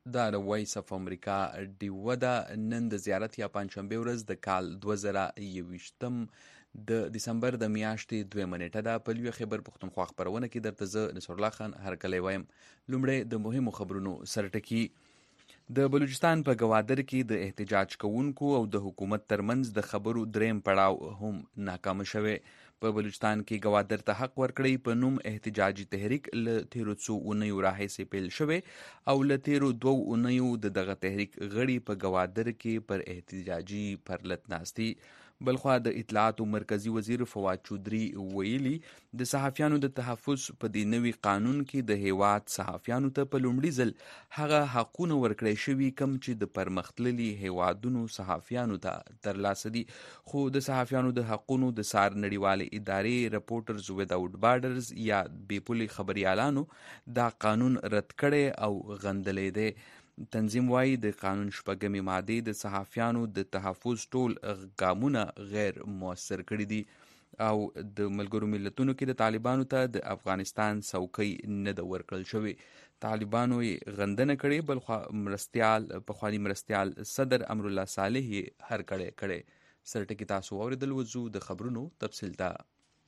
دا د وایس اف امریکا ډیوه ده. نن د زیارت یا پنجشنبې ورځ د کال 2021 د دسمبر د میاشتې 2 نیټه ده. په لوی خیبر پښتونخوا خپرونه کې درته زه نصر الله خان هرکلی وایم. لومړی د مهمو خبرونو سرټکي. د بلوچستان په ګوادر کې د احتجاج کوونکو او د حکومت ترمنځ د خبرو دریم پړاو هم ناکام شوی. په بلوچستان کې ګوادر ته حق ورکړی په نوم احتجاجي تحریک له تیرو څو اونیو راهیسې پیل شوی او له تیرو 2 اونیو د دغه تحریک غړي په ګوادر کې پر احتجاجي پرلت ناستي. بلخوا د اطلاعاتو مرکزی وزیر فواد چودري ویلي د صحافیانو د تحفظ په دې نوي قانون کې د هیواد صحافیانو ته په لومړي ځل هغه حقونه ورکړی شوي کم چې د پرمختللي هیوادونو صحافیانو ته ترلاسه دي. خو د صحافیانو د حقونو د څار نړیوالې ادارې رپورټرز وداوټ بارډرز یا بې پولې خبریالانو دا قانون رد کړی او غندلی دی. تنظیم وایي د قانون 6 مادې د صحافیانو د تحفظ ټول ګامونه غیر مؤثر کړي دي او د ملګرو ملتونو کې د طالبانو ته د افغانستان څوکۍ نه ده ورکړل شوې. طالبانو یې غندنه کړې، بل پخواني مرستیال صدر امرالله صالح یې هرکلی. سرټکي تاسو واورېدل. وځو د خبرونو تفصیل ته.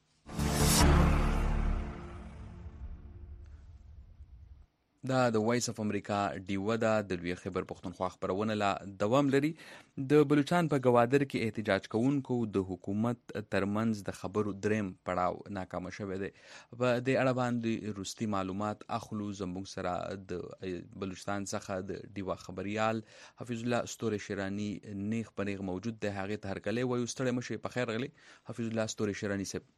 دا د وایس اف امریکا ډیوه ده. د لوی خیبر پښتونخوا خپرونه لا دوام لري. د بلوچستان په ګوادر کې احتجاج کوونکو د حکومت ترمنځ د خبرو دریم پړاو ناکام شوی دی. په دې اړه باندې وروستي معلومات اخلو. زموږ سره د بلوچستان څخه د ډیوه خبریال حفیظ الله ستوري شیرانی نیغ په نیغ موجود دی. هغې ته هرکلی وایو. ستړی مشئ. په خیر غلی حفیظ الله ستوري شیرانی صاحب.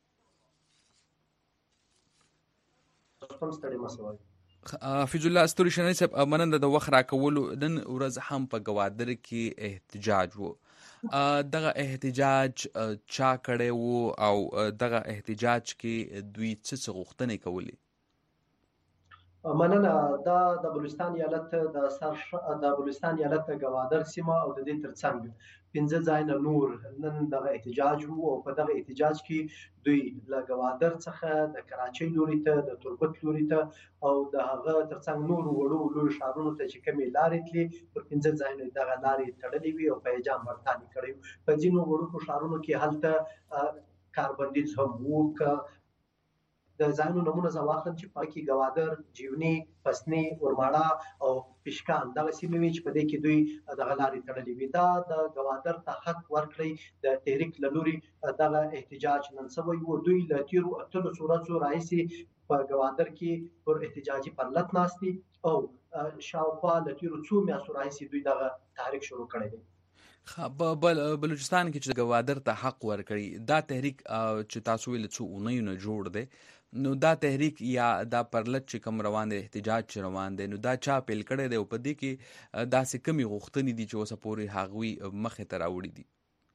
حفیظ الله ستوري شیرانی صاحب، مننه د وخت راکولو. نن ورځ هم په ګوادر کې احتجاج و. دغه احتجاج چا کړی و او دغه احتجاج کې دوی څه غوښتنې کولې؟ مننه. دا د بلوچستان ایالت د بلوچستان ایالت د ګوادر سیمه او د دې ترڅنګ 15 ځایونه نور نن دغه احتجاج وو او په دغه احتجاج کې دوی له ګوادر څخه د کراچۍ لوري ته، د تربت لوري ته او د هغه ترڅنګ نور وړو لوی ښارونو ته چې کومې لارې تلې پر 15 ځایونه دغه لارې تړلې وي او پیجام ورتانې کړی وو. په ځینو وړوکو ښارونو کې هلته کاربندیز هم وو. د ځایونو نمونه زه واخلم چې په کې ګوادر، جیوني، پسنی، ورماړه او پشکان دغه سیمې وي چې په دې کې دوی دغه لارې تړلې وي. دا د ګوادر ته حق ورکړی د تحریک له لوري دغه احتجاج نن سوی و. دوی له تیرو 18 ورځو راهیسې په ګوادر کې پر احتجاجي پرلت ناستي او شاوخوا له تیرو څو میاشتو راهیسې دوی دغه تحریک شروع کړی دی. بلوچستان کې چې ګوادر ته حق ورکړي، دا تحریک چې تاسو ویل څو اونیو نه جوړ دی، نو دا تحریک یا دا پرلت چې کوم روان دی، احتجاج چې روان دی، نو دا چا پیل کړی دی او په دې کې داسې کومې غوښتنې دي چې اوسه پورې هغوی مخې ته راوړي دي؟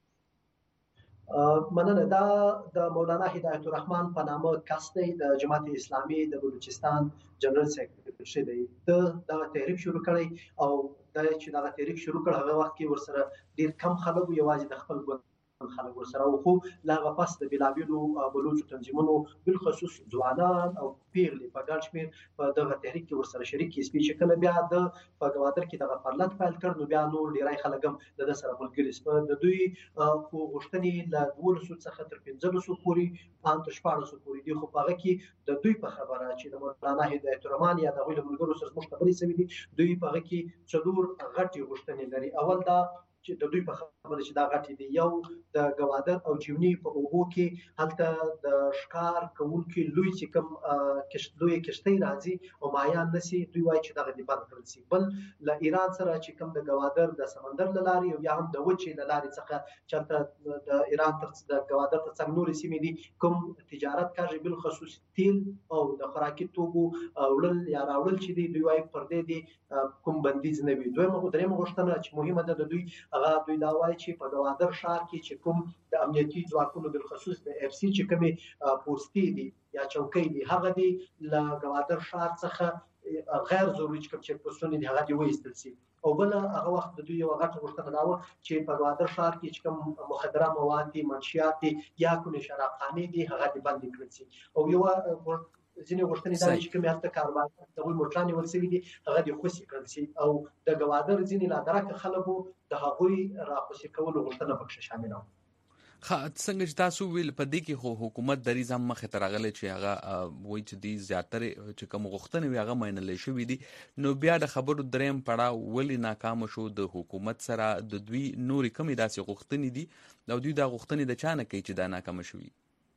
مننه. دا د مولانا هدایت الرحمن په نامه کس دی، د جماعت اسلامي د بلوچستان جنرال سیکرټري دی. دغه تحریک شروع کړی او دا چې دغه تحریک شروع کړ هغه وخت کې ورسره ډیر کم خلک، یوازې د خپل ګوند خلک ورسره وو. خو له هغه پس د بېلابېلو بلوچو تنظیمونو بالخصوص ځوانان او پیغلې په ګډ شمېر په دغه تحریک کې ورسره شریک کړي. چې کله بیا د په ګوادر کې دغه پرلت پیل کړ، نو بیا نور ډېری خلک هم د ده سره ملګري شول. د دوی غوښتنې له 1200 څخه تر 1500 پورې ان تر 1400 پورې دي. خو په هغه کې د دوی په خبره چې د مولانا هدایت الرحمن یا د هغوی له ملګرو سره زموږ خبرې شوي دي، دوی په هغه کې 4 غټې غوښتنې لري. اول دا چې د دوی په خبره چې دا غټې دي، یو د ګوادر او جیوني په اوبو کې هلته د ښکار کوونکي لوی چې کوم لوی کښتۍ راځي او ماهیان نشي، دوی وایي چې دغه دې بند کړل شي. بل له ایران سره چې کوم د ګوادر د سمندر له لارې او یا هم د وچې له لارې څخه چې هلته د ایران د ګوادر تر څنګ نورې سیمې دي کوم تجارت کوي، بالخصوص تیل او د خوراکي توکو وړل یا راوړل چې دي، دوی وایي پر دې کوم بندیز نه وي. درېیمه غوښتنه چې مهمه ده د دوی، هغه دوی دا وایي چې په ګوادر ښار کې چې کوم د امنیتي ځواکونو بالخصوص د اف سی چې کومې پوستې دي یا چوکۍ دي، هغه دي له ګوادر ښار څخه غیر ضروري چې کوم چیک پوسټونه دي هغه دې وایستل شي. او بل هغه وخت د دوی یوه غټه غوښتنه دا وه چې په ګوادر ښار کې چې کوم مخدره مواد دي، منشیات دي یا کومې شرابخانې دي، هغه دې بندې کړل شي. او یوه ځینې غوښتنې دا دي چې کومې هلته کاروبار د هغوی موټران نیول شوي دي هغه دې خوشي کړل شي او د ګوادر ځینې نادرکه خلکو د هغوی راخوشي کولو غوښتنه پکښې شامله وه. څنګه چې تاسو ویل په دې کې خو حکومت دریځ هم مخې ته راغلی چې هغه وایي چې دې زیاترې چې کوم غوښتنې وي هغه منلې شوي دي، نو بیا د خبرو دریم پړاو ولې ناکامه شو د حکومت سره؟ د دوی نورې کومې داسې غوښتنې دي او دوی دا غوښتنې د چا نه کوي چې دا ناکامه شوي؟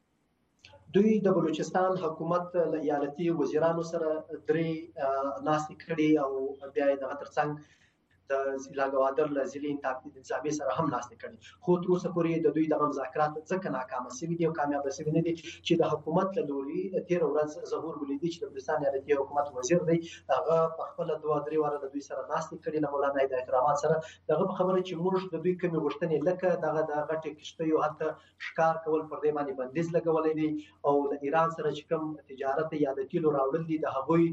دوی د بلوچستان حکومت له ایالتي وزیرانو سره 3 ناستې کړي او بیا یې دغه ترڅنګ د ضلع ګوادر له ضلعي انتظامي سره هم ناستې کړي، خو تر اوسه پورې د دوی دغه مذاکرات ځکه ناکامه شوي دي او کامیابه شوي نه دي چې د حکومت له لوري تېره ورځ ظهور ولیدي چې د بلوچستان ایالتي حکومت وزیر دی هغه په خپله 2-3 واره د دوی سره ناستې کړي له مولانا هدایت الرحمن سره، دغه په خبره چې موږ د دوی کومې غوښتنې لکه دغه د غټې کښتیو هلته ښکار کول پر دې باندې بندیز لګولی دی او د ایران سره چې کوم تجارت یا د تیلو راوړل دي د هغوی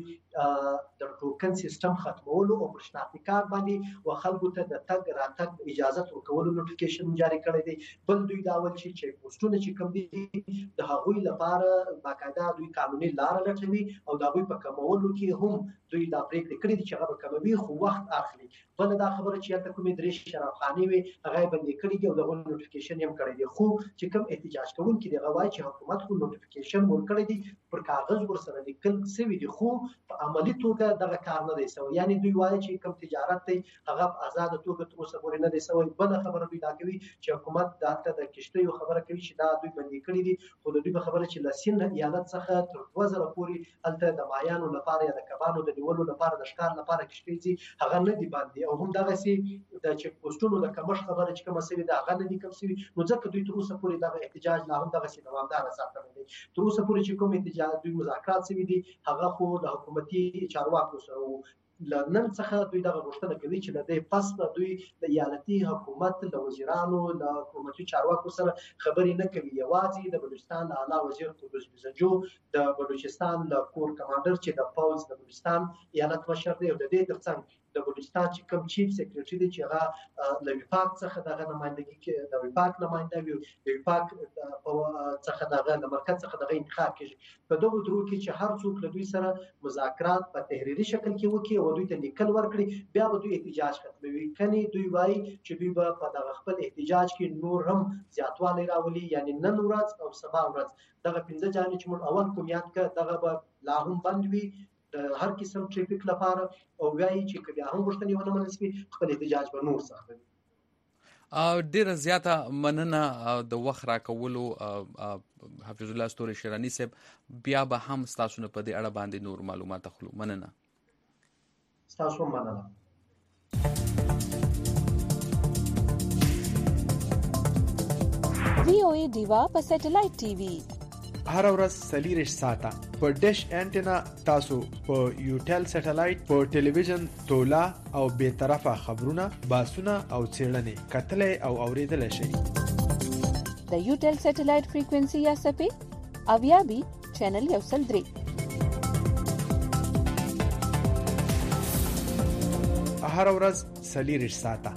د ټوکن سیستم ختمولو او پر شناختي کارت باندې و خلکو ته د تګ راتګ اجازه ورکولو نوټیفیکیشن جاری کړی دی. بل دوی دا ول چې چیک پوسټونه چې کوم دي د هغوی لپاره باقاعده دوی قانوني لار لټوي او د هغوی په کمولو کې هم دوی دا پریکړې کړې دي چې هغه کموي خو وخت اخلي. بل دا خبره چې هلته کومې 3 شرابخانې وي هغه یې بندې کړي دي او دغه نوټیفیکیشن یې هم کړی دی، خو چې کوم احتجاج کوونکي دي هغه وایي چې حکومت خو نوټیفیکیشن ورکړی دی پر کاغذ ورسره لیکل شوي دي خو په عملي توګه دغه کار نه دی شوی، یعنی دوی وایي چې کوم تجارت دی هغه په آزاده توګه تر اوسه پورې نه دی شوی. بله خبره دوی دا کوي چې حکومت دلته د کښتیو خبره کوي چې دا دوی بندې کړي دي، خو د دوی په خبره چې له سند ایالت څخه تر 2000 پورې هلته د مایانو لپاره یا د کبانو د نیولو لپاره د ښکار لپاره کښتۍ چې هغه نه دي باندې او هم دغسې د چیک پوسټونو د کمښت خبره چې کومه شوې ده هغه نه دي کم شوي، نو ځکه دوی تر اوسه پورې دغه احتجاج لا هم دغسې دوامداره ساتلی دی. تر اوسه پورې چې کوم احتجاج دوی مذاکرات شوي دي هغه خو د حکومتي چارواکو سره وو. نن څخه دوی دغه غوښتنه کوي چې له دې پس دوی د ایالتي حکومت له وزیرانو له حکومتي چارواکو سره خبرې نه کوي، یوازې د بلوچستان د اعلی وزیر قدوس بیزنجو د بلوچستان د کور کمانډر چې د پوځ د بلوچستان ایالت مشر دی او د دې ترڅنګ د بلوچستان چې کوم چیف سیکریټري دی چې هغه له وفاق څخه دغه نمایندګي کې د وفاق نماینده وي د وفاق څخه دغه د مرکز څخه دغه انتخاب کیږي. په دغه درو کې چې هر څوک له دوی سره مذاکرات په تحریري شکل کې وکړي او دوی ته لیکل ورکړي بیا به دوی احتجاج ختموي، کني دوی وایي چې دوی به په دغه خپل احتجاج کې نور هم زیاتوالی راولي، یعنی نن ورځ او سبا ورځ دغه 15 جانې چې موږ اول کوم یاد کړ دغه به لا هم بند وي هر قسم ټریفیک لپاره او وایي چې که بیا هم غوښتنې ونه منل شي خپل احتجاج به نور سختوي. ډیره زیاته مننه د وخت راکولو حفیظ الله ستوري شیراني صاحب، بیا به هم ستاسو نه په دې اړه باندې نور معلومات اخلو. مننه. ستاسو مننه. VOA ډیوا په سټلایټ ټي وي هر ورځ 40 ساعته په ډیش انټینا تاسو په یوټل سټلایټ په ټلویزیون تولا او به طرفه خبرونه باسونه او چیرلنې کتلې او اوریدل شي. د یوټل سټلایټ فریکوئنسي یا سپې اویابي چینل یو سل 3 هر ورځ 40 ساعته.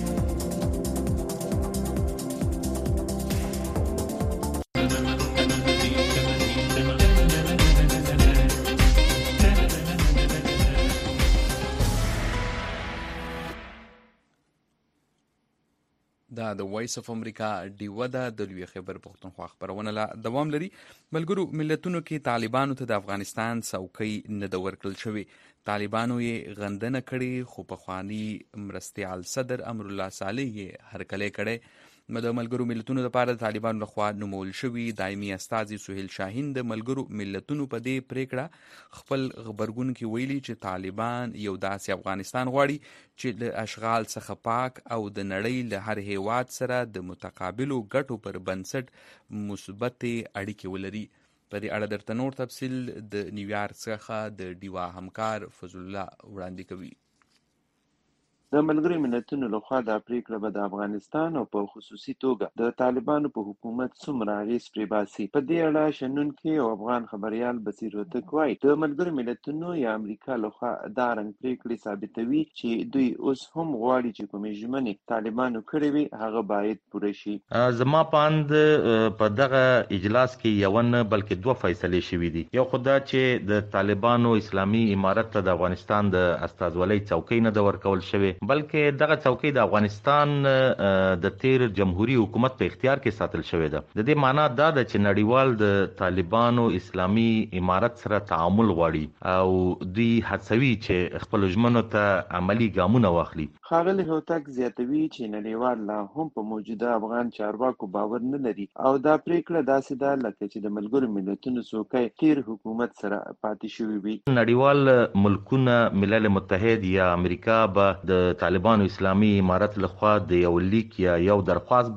دا د وایس اف امریکا ډیوه ده د لوی خیبر پښتونخوا خبرونه لا دوام لري. ملګرو ملتونو کې طالبانو ته د افغانستان څوکۍ نه د ورکړل شوی، طالبانو یې غندنه کړې خو پخوانی مرستیال صدر امر الله صالح یې هرکلی کړی. د ملګرو ملتونو لپاره د طالبانو لخوا نومول شوي دایمي استازي سهیل شاهین د ملګرو ملتونو په دې پریکړه خپل خبرګون کې ویلي چې طالبان یو داسې افغانستان غواړي چې له اشغال څخه پاک او د نړۍ له هر هیواد سره د متقابلو ګټو پر بنسټ مثبت اړیکې ولري. په دې اړه درته نور تفصیل د نیویارک څخه د ډیوا همکار فضل الله وړاندې کوي. د ملګرو ملتونو لخوا دا پریکړه به د افغانستان او په خصوصي توګه د طالبانو په حکومت څومره اغېز پرې باسي. په دې اړه شنونکي او افغان خبريال بصیر هوتک وایي د ملګرو ملتونو یا امریکا لخوا دا رنګ پریکړې ثابتوي چې دوی اوس هم غواړي چې کومې ژمنې طالبانو کړې وي هغه باید پوره شي. زما پاند په دغه اجلاس کې یو نه بلکې دوه فیصلې شوې دي. یو خدا چې د طالبانو اسلامي امارت ته د افغانستان د استازولۍ څوکۍ نه د ورکول شوی، بلکې دغه څوکۍ د افغانستان د تیر جمهوریت حکومت په اختیار کې ساتل شوې ده. د دې معنی دا ده چې نړیوال د طالبانو اسلامي امارت سره تعامل غواړي او دوی هڅوي چې خپل ژمنو ته عملی ګامونه واخلي. ښاغلی هوتک زیاتوي چې نړیوال لا هم په موجوده افغان چارواکو باور نه لري او دا پریکړه داسې ده لکه چې د ملګرو ملتونو څوکۍ تیر حکومت سره پاتې شوې وي. نړیوال ملکونه ملل متحد یا امریکا به د طالبانو اسلامي امارت لخوا د یو لیک یا یو درخواست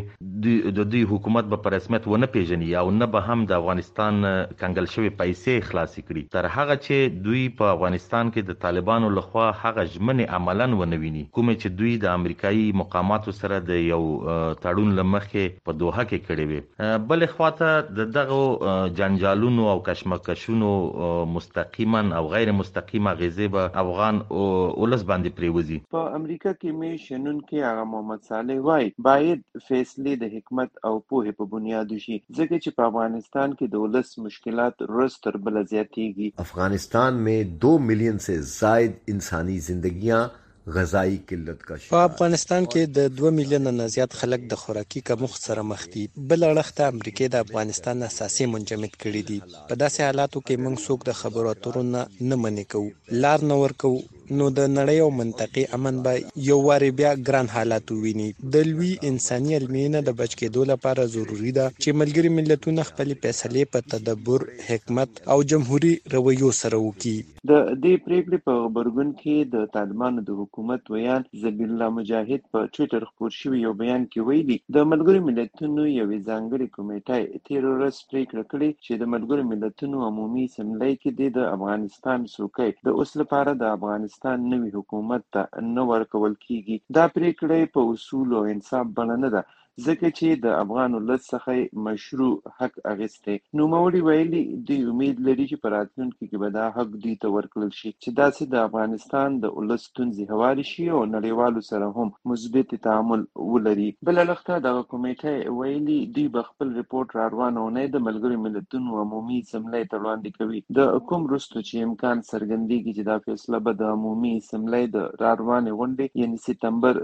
باندې د دوی حکومت به په رسمیت ونه پیژني او نه به هم د افغانستان کنګل شوی پیسې خلاصې کړي تر هغه چې دوی په افغانستان کې د طالبانو لخوا هغه ژمنې عملاً ونه ویني کومې چې دوی د امریکایي مقاماتو سره د یو تړون له مخې په دوحه کې کړی وي. بل خواته د دغه جنجالونو او کشمکشونو مستقیما او غیر مستقیمه غیزه به افغان ولس باندې پریوزي. په امریکا کې مې شنونکي هغه محمد صالح وایي باید فیصلې د حکمت او پوهې په بنیاد وشي ځکه چې په افغانستان کې د ولس مشکلات روز تر بله زیاتېږي. افغانستان में 2 मिलियन से जायद इंसानी जिंदगियां غذایی قلت کا په افغانستان کې د 2 میلیون نه زیات خلک د خوراکي کمښت سره مخ دي. بل اړخ ته امریکا د افغانستان اساسي منجمد کړي دي. په داسې حالاتو کې موږ څوک د خبرو اترو نه منې کوو، لار نه ورکو، نو د نړۍ او منطقې امن به یو واري بیا ګران حالات وویني. د لوی انساني علمینه د بچ کېدو لپاره ضروری ده چې ملګري ملتونه خپل فیصلې په تدبر، حکمت او جمهوریت رویو سره وکړي. د دې پریکړې په خبرګون کې د طالبانو د حکومت ویان زبیر الله مجاهد په ټویټر خپور شوی یو بیان کې ویلي د ملګرو ملتونو یوې ځانګړې کمیټې تیر ورځ پریکړه کړې چې د ملګرو ملتونو عمومي اسمبلی کې د افغانستان څوکۍ د اوس لپاره د افغانستان نوي حکومت ته نه ورکول کیږي. دا پریکړه په اصول او انصاف بڼه نه ده ځکه چې د افغان ولس څخه مشروع حق اخیستی. نوموړي ویلي دوی امید لري چې په راتلونکي کې به دا حق دوی ته ورکړل شي چې داسې د افغانستان د ولس ستونزې هوارې شي او نړیوالو سره هم مثبت تعامل ولري. بل اړخ ته دغه کمیټه ویلي دوی به خپل ریپورټ را روانه اونۍ د ملګرو ملتونو عمومي اسمبلی ته وړاندې کوي. د کوم وروسته چې امکان څرګندېږي چې دا فیصله به د عمومي اسمبلی د را روانې غونډې یعنې سپتمبر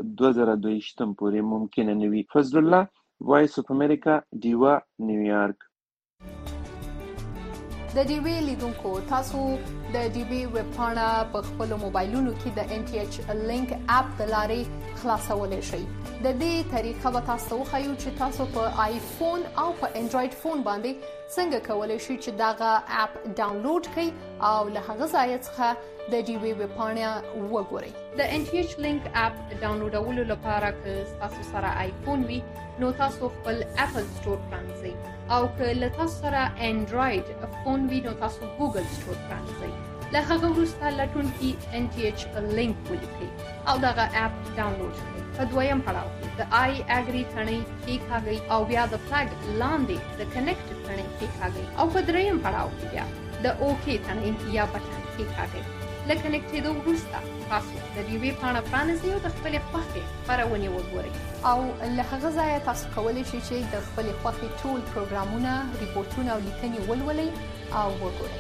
2022 پورې ممکنه نه وي. فضل الله، وایس اف امریکا، ډیوا، نیویارک. د ډیوی لیدونکو تاسو د ډیوی ویب پاڼه په خپل موبایلونو کې د NTH لینک اپ د لارې خلاصولای شئ. د دې طریقه به تاسو وښیو چې تاسو په آیفون او په انډراید فون باندې څنګه کولای شئ چې دغه اپ ډاونلوډ کړئ او له هغه ځای څخه د ډیوی ویب پاڼه وګورئ. د NTH لینک اپ ډاونلوډولو لپاره که تاسو سره آیفون وي نو تاسو خپل اپل سٹور پرانځئ او که له تاسو سره انډراید فون وي نو تاسو ګوګل سٹور پرانځئ. له هغه وروسته لټونکي NTH لینک ولیکئ او دغه اپ ډاونلوډ کړئ. په دویم پړاو کې د آی اګری تڼۍ کېکاږئ او بیا د فلګ لاندې د کنیکټ تڼۍ کېکاږئ او په دریم پړاو کې بیا د اوکې تڼۍ یا بټن کېکاږئ. له کنیکټېدو وروسته تاسو د ډیوی پاڼه پرانیزئ او د خپلې خوښې خپرونې وګورئ او له هغه ځایه تاسو کولی شئ چې د خپلې خوښې ټول پروګرامونه، ریپورټونه او لیکنې ولولئ او وګورئ.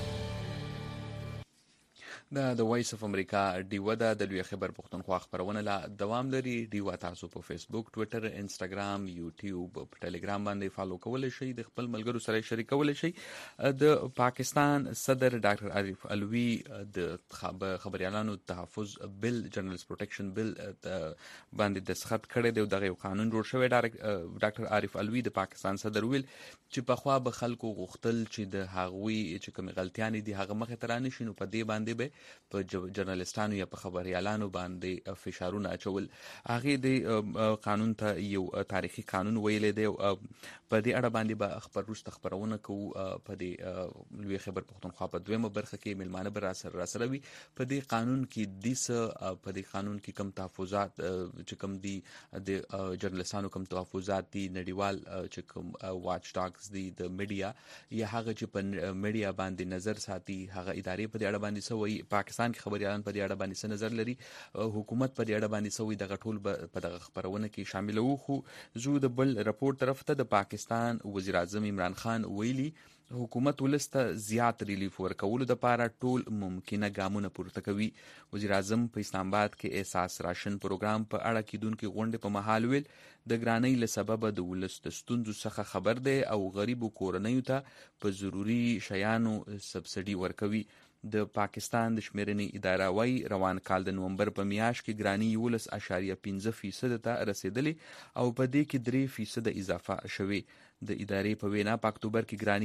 د وایس اف امریکا ډیوه د لوی خبر پښتونخوا خبرونه لا دوام لري. ډیوه تاسو په فیسبوک، ټویټر، انسټاګرام، یوټیوب، په ټلګرام باندې فالو کولای شئ، د خپل ملګرو سره شریکولای شئ. د پاکستان صدر ډاکټر عارف الوی د خبريالانو تحفظ بل، جرنالست پروټیکشن بل باندې دستخط کړی دی. دغه یو قانون جوړ شوی. ډاکټر عارف الوی د پاکستان صدر ویل چې پخوا به خلکو غوښتل چې د هغوی چې کوم غلطیان دي هغه مخه ترانه شي، نو په دې باندې به په جرنالستانو یا په خبريالانو باندې فشارونه اچول. هغه د قانون ته یو تاریخي قانون ویلې دی. په دې اړه باندې به خبرونه کوو. په دې لوی خبر پښتونخوا په دویمه برخه کې ملمانه بر سره وي. په دې قانون کې په دې قانون کې کم تحفظات چې کم دي د جرنالستانو کم تحفظات دي، نړیوال چې کوم واچ ډاګز دي د میډیا یا هغه چې په میډیا باندې نظر ساتي، هغه ادارې په دې اړه باندې سوي. پاکستان کې خبريالان په دې اړه باندې څه نظر لري، حکومت په دې اړه باندې سوي، دغه ټول په دغه خبرونه کې شامل وو. خو زو د بل رپورت طرف ته د پاکستان وزیر اعظم عمران خان ویلي حکومت ولسته زیات ریلیف ورکولو د پاره ټول ممکنه ګامونه پورته کوي. وزیر اعظم په اسلام آباد کې احساس راشن پروګرام په اړه کیدونکو غونډې په محل ویل د ګرانۍ له سبب د ولس د ستونزو څخه خبر دی او غریبو کورنیو ته په ضروری شیانو سبسډي ورکوي. د پاکستان د شمیرنې اداره وايي روان کال د نومبر په میاشت کې ګرانۍ 11.5% ته رسیدلې او په دې کې 3% اضافه شوې. د ادارې په وینا په اکتوبر کې ګرانۍ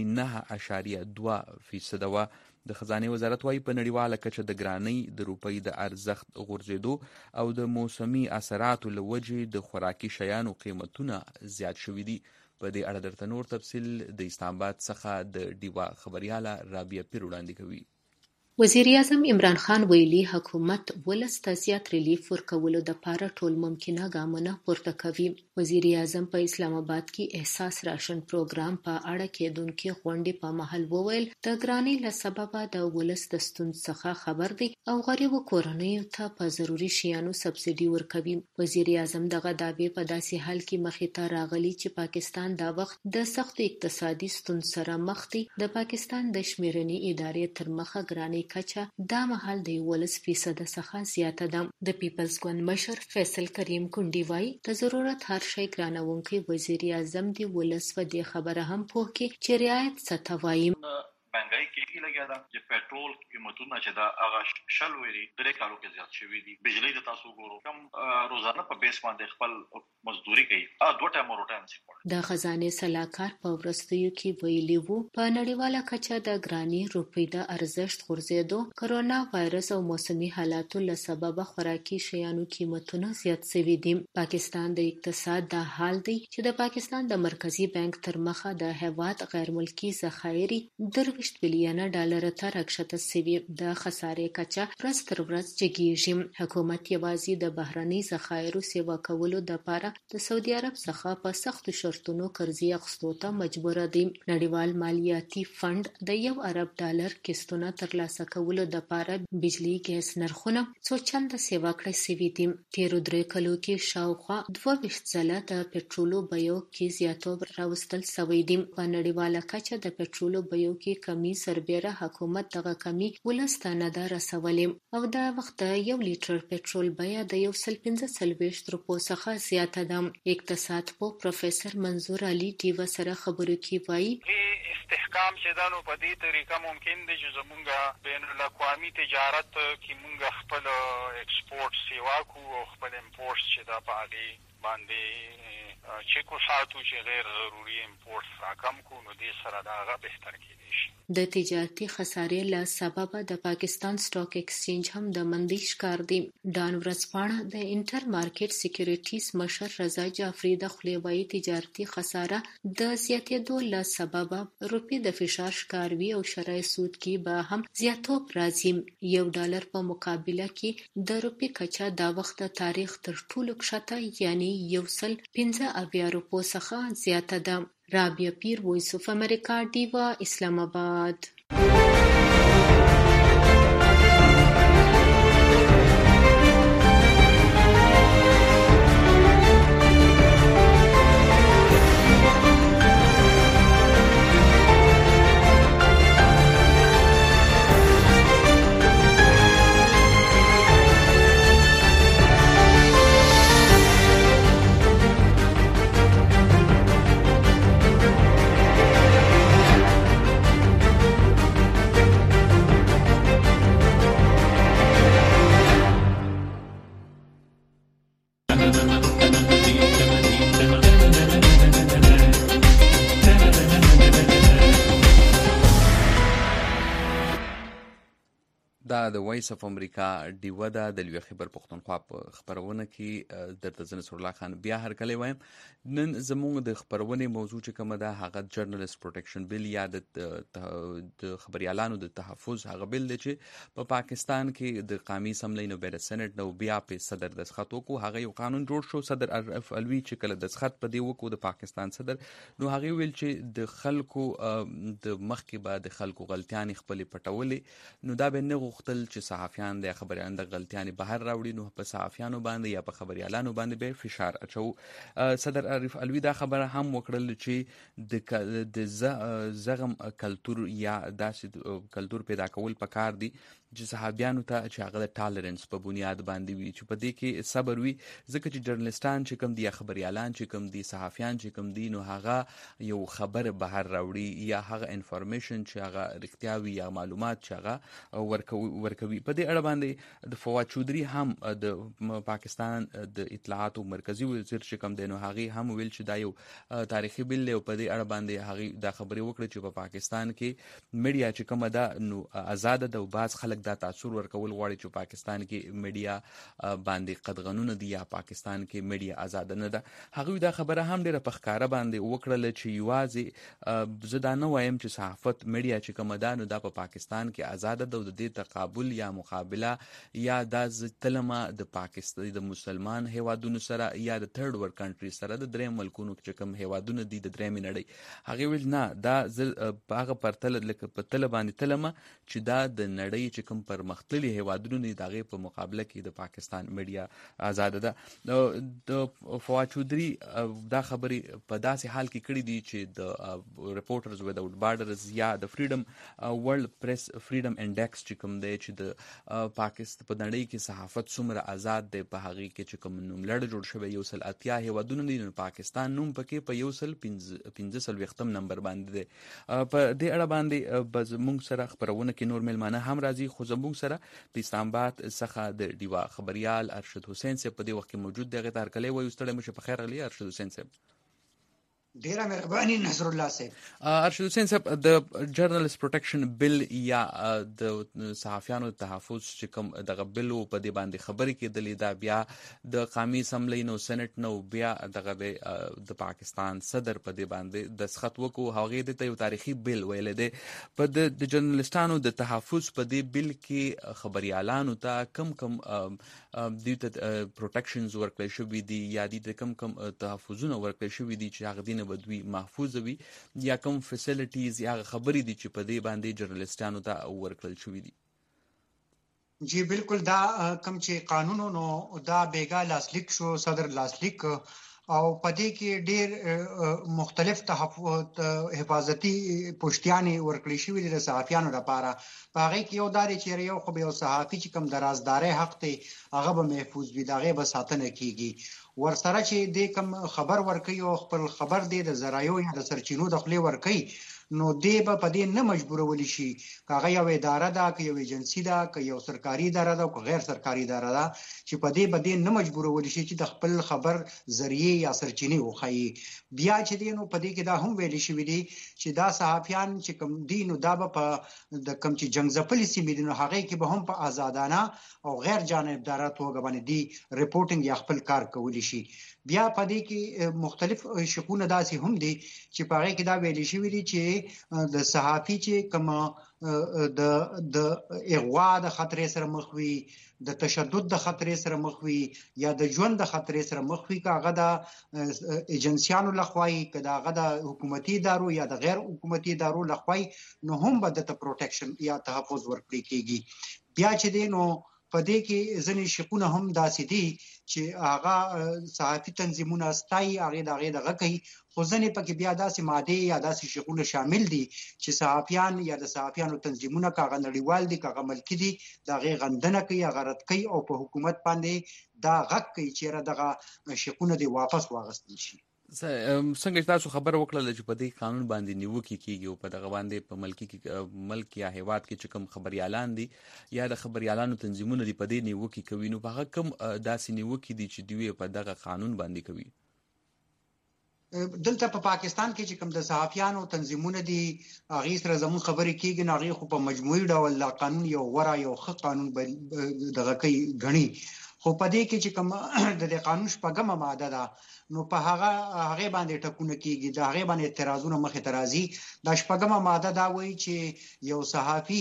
9.2% وه. د خزانه وزارت وايي په نړیواله کچه د ګرانۍ د روپۍ د ارزښت غورځېدو او د موسمي اثراتو له وجې د خوراکي شیانو قیمتونه زیات شوي دي. په دې اړه درته نور تفصیل د اسلام آباد څخه د ډیوا خبرياله رابعه پیر وړاندې کوي. وزیر اعظم عمران خان ویلي حکومت ولس ته زیات ریلیف ورکولو د پاره ټول ممکنه ګامونه پورته کوي. وزیر اعظم په اسلام آباد کې احساس راشن پروګرام په اړه کېدونکو غونډې په محل وویل د ګرانۍ له سبب د ولس د ستونزو څخه خبر دی او غریبو کورنیو ته په ضروري شیانو سبسډي ورکوي. وزیر اعظم دغه دعوی په داسې حال کې مخې ته راغلي چې پاکستان دا وخت د سخت اقتصادي ستونزو سره مخ دی. د پاکستان د شمیرنې ادارې تر مخه ګرانۍ کچه دا مهال د 11% څخه زیاته ده. د پیپلز ګوند مشر فیصل کریم کونډي وایي د ضرورت هر شی ګرانونکي وزیر اعظم دی ولس په دې خبره هم پوه کې چې رعایت ستوایي. مهنګای کې لګیا ده چې پټرول قیمتونه چې دا هغه شل ویلي 3 کالو کې زیات شوي دي. بجلی د تاسو ګورو کم روزانه په بیس باندې خپل مزدوري کوي. دوه ټایم روټین سي. د خزانه سلاکار په ورستیو کې ویلي وو په نړیواله کچه د ګرانۍ روپۍ د ارزښت غورځېدو، کرونا وایرس او موسمي حالاتو له سبب خوراکي شیانو قیمتونه زیات شوي دي. پاکستان د اقتصاد د حال دی چې د پاکستان د مرکزی بانک تر مخه د هیواد غیر ملکی ذخایري 23 بلین ډالر ته راکښته شوي. د خسارې کچه ورځ تر ورځ جګیږي. حکومت یوازې د بهرنۍ ذخایرو سیوا کولو لپاره د سعودي عرب څخه په سختو شرطونو قرضې اخیستو ته مجبور دي. نړیوال مالیاتي فند د $1 کیستونه ترلاسه کولو لپاره بجلی ګیس نرخونه څو چنده سیوا کړی شوي دي. تیرو 3 کلو کې شاوخوا 22 ځله د پټرولو بیو کې زیاتوب راوستل شوی دی. په نړیواله کچه د پټرولو بیو کې کمی سربیره حکومت دغه کمی ولسته نه ده رسولې او دا وخت یو لیټر پټرول بیه د 115 روپو څخه زیاته ده. اقتصاد پوه پروفیسور منظور علي ډیوا سره خبرو کې وایي استحکام چې دا نو په دې طریقه ممکن دی چې زمونږ بین الاقوامي تجارت کې مونږ خپل ایکسپورټ سیوا کوو او خپل امپورټ چې دا په هغې باندې چیکو ساتو چې غیر ضروري امپورټ راکم کو نو دې سره دا هغه بهتر کېدی شي. د تجارتي خسارې له سبب د پاکستان سټاک ایکسچینج هم د مندۍ ښکار دی. ډان ورځپاڼه د انټر مارکیټ سکیورټیز مشر رضا جعفری د خولې وایي تجارتي خساره د زیاتېدو له سبب روپۍ د فشار ښکار وي او شرعي سود کې به هم زیاتوب راځي. $1 په مقابله کې د روپۍ کچه دا وخت د تاریخ تر ټولو کښته یعنی 115 روپو څخه زیاته ده. رابعه پیر، وایس اف امریکا، ډیوا، اسلام آباد. دا د وایس اف امریکا ډیوه ده د لوی خیبر پښتونخوا په خبرونه کې درته زه نصر الله خان بیا هرکلی وایم. نن زموږ د خبرونې موضوع چې کومه ده هغه جرنالست پروټیکشن بیل یا د خبریالانو د تحفظ هغه بیل دی چې په پاکستان کې د قومي اسمبلی نو بیر سېنات نو بیا په صدر دسخط وکړو. هغه یو قانون جوړ شو صدر اشرف الوی چې کله دسخط په دی وکړو د پاکستان صدر نو هغه ویل چې د خلکو د مخکې به د خلکو غلطیانې خپلې پټولې نو دا به نه غوښتل چې صحافیان د خبریالانو د غلطیانې بهر راوړي نو په صحافیانو باندې یا په خبریالانو باندې به فشار اچو. صدر اشرف الوی دا خبره هم وکړل چې د زغم کلتور یا داسې کلتور پیدا کول پکار دي چې صحابیانو ته چې هغه د ټالرنس په بنیاد باندې وي چې په دې کې صبر وي ځکه چې جرنالستان چې کوم دي یا خبریالان چې کوم دي صحافیان چې کوم دي نو هغه یو خبر بهر راوړي یا هغه انفارمیشن چې هغه رښتیا وي یا معلومات چې هغه ورکوي. په دې اړه باندې د فواد چودري هم د پاکستان د اطلاعاتو مرکزی وزیر چې کوم دی نو هغه هم ویل چې دا یو تاریخي بیل دی او په دې اړه باندې هغه دا خبرې وکړه چې په پاکستان کې میډیا چې کومه ده نو آزاد ده او باز خلک دا تاثیر ورکول غواړي چې پاکستان کې میډیا باندې قدغنونه دي یا پاکستان کې میډیا آزاد نه ده. هغه دا خبره هم ډیره په ښکاره باندې وکړل چې یوازې زه دا نه وایم چې صحافت میډیا چې کومه ده نو دا په پاکستان کې آزاد ده او د دې تقابل یا مقابله یا د تلمه د پاکستان د مسلمان هیوادونو سره یا د تھرد ورلد کنټری سره د دریم ملکونو چې کوم هیوادونه دي د دریم نړۍ هغه ویل نه دا هغه پرتل لکه په تل باندې تلمه چې دا د نړۍ چې کوم پرمختللي هیوادونو دي دغه په مقابله کې د پاکستان میډیا آزاد ده. د فواد چودري دا خبرې په داسې حال کې کړې دي چې د ریپورټرز وداوټ بارډرز یا د فریډم ورلد پریس فریډم انډیکس چې کوم دی چې د پاکستان په نړۍ کې صحافت څومره آزاد دی په هغه کې چې کوم نوملړ جوړ شوی 180 هیوادونو دي نو پاکستان نوم پکې په 115 نمبر باندې دی. په دې اړه باندې موږ سره خبرونه کې نور ملمانه هم راځي خو زموږ سره د اسلام آباد څخه د ډیوا خبريال ارشد حسین صاحب په دې وخت کې موجود دی. غیر کله وایو ستړی مشه په خیر غلی ارشد حسین صاحب. ډیره مهرباني نصر الله صاحب. ارشد حسین صاحب د جرنالست پروټیکشن بیل یا د صحافیانو تحفظ چې کوم دغه بیل په دې باندې خبرې کېدلې دا بیا د قومي اسمبلی نو سېنات نو بیا دغه د پاکستان صدر په دې باندې دسخط وکړو هغه د یو تاریخي بیل ویل دی. په د جرنالستانو د تحفظ په دې بیل کې خبريالانو ته کم د پروټیکشنز ورکړل شوې دي یا د کم تحفظونه ورکړل شوې دي چې هغه دینه بدوی محفوظ وي یا کوم فیسیلیټیز یا خبرې دي چې په دې باندې جرنالستانو ته ورکړل شوې دي. جی بالکل دا کوم چې قانونونو دا بیګا لاسلیک شو صدر لاسلیک او پدې کې ډېر مختلف حفاظتي پوښتنې ورکړې شوې دي د صحافیانو لپاره. په هغه کې یو داري چې یو خو یو صحافي چې کوم درازداري حق ته هغه به محفوظ وي دا غي به ساتنه کیږي. ورسره چې د کوم خبر ورکي او خپل خبر د ذرایو یا د سرچینو د خپل ورکي نو دی به په دې نه مجبورول شي کاغه یو اداره ده که یو ایجنسی ده که یو سرکاري اداره ده که غیر سرکاري اداره ده چې په دې نه مجبورول شي چې د خپل خبر ذریعہ یا سرچینه وخی. بیا چې دی نو په دې کې دا هم ویل شي وي چې دا صحافیان چې کوم دین او دا په د کوم چې جنگ ځپلې سیمې دي نو هغه کې به هم په آزادانه او غیر جانبدارانه توګه باندې دی ریپورټینګ یا خپل کار کولی شي. بیا په دې کې مختلف شقونه داسې هم دي چې په هغه کې دا ویل شي وي چې د صحافي چې کوم د اغوا د خطر سره مخ وي د تشدد د خطر سره مخ وي یا د ژوند د خطر سره مخ وي کاغه د ایجنسیانو لخوای کدا غدا حکومتي ادارو یا د غیر حکومتي ادارو لخوای نو هم به د پروټیکشن یا تحفظ ورکړي کیږي. بیا چې دی نو په دې کې ځنې شقونه هم داسې دي چې هغه صحافي تنظیمونه ستایي هغه دغه کوي خو ځنې پکې بیا داسې ماده یا داسې شقونه شامل دي چې صحافیان یا د صحافیانو تنظیمونه کاغه نړیوال دي کاغه ملکی دي دغه غندنه کوي غلط کوي او په حکومت باندې دا غږ کوي چې دغه شقونه دی واپس واغستل شي. څنګه تاسو خبر وکړل چې په دې قانون باندې نیوکه کیږي او په دغه باندې په ملک یا هیواد کې چې کوم خبريالان دي یا د خبريالانو تنظیمونه دي په دې نیوکه کوي نو په هغه کوم داسې نیوکه دي چې دوی په دغه قانون باندې کوي. دلته په پاکستان کې چې کوم د صحافیانو تنظیمونه دي هغه سره زموږ خبرې کیږي نه هغه خو په مجموعي ډول لا قانون یو ورا یو ښه قانون دغه کوي غني خو په دې کې چې کوم د قانون شپږمه ماده ده نو په هغه باندې ټکونه کیږي د هغه باندې اعتراضونه مخ اعتراضي د شپږمه ماده دا وایي چې یو صحافي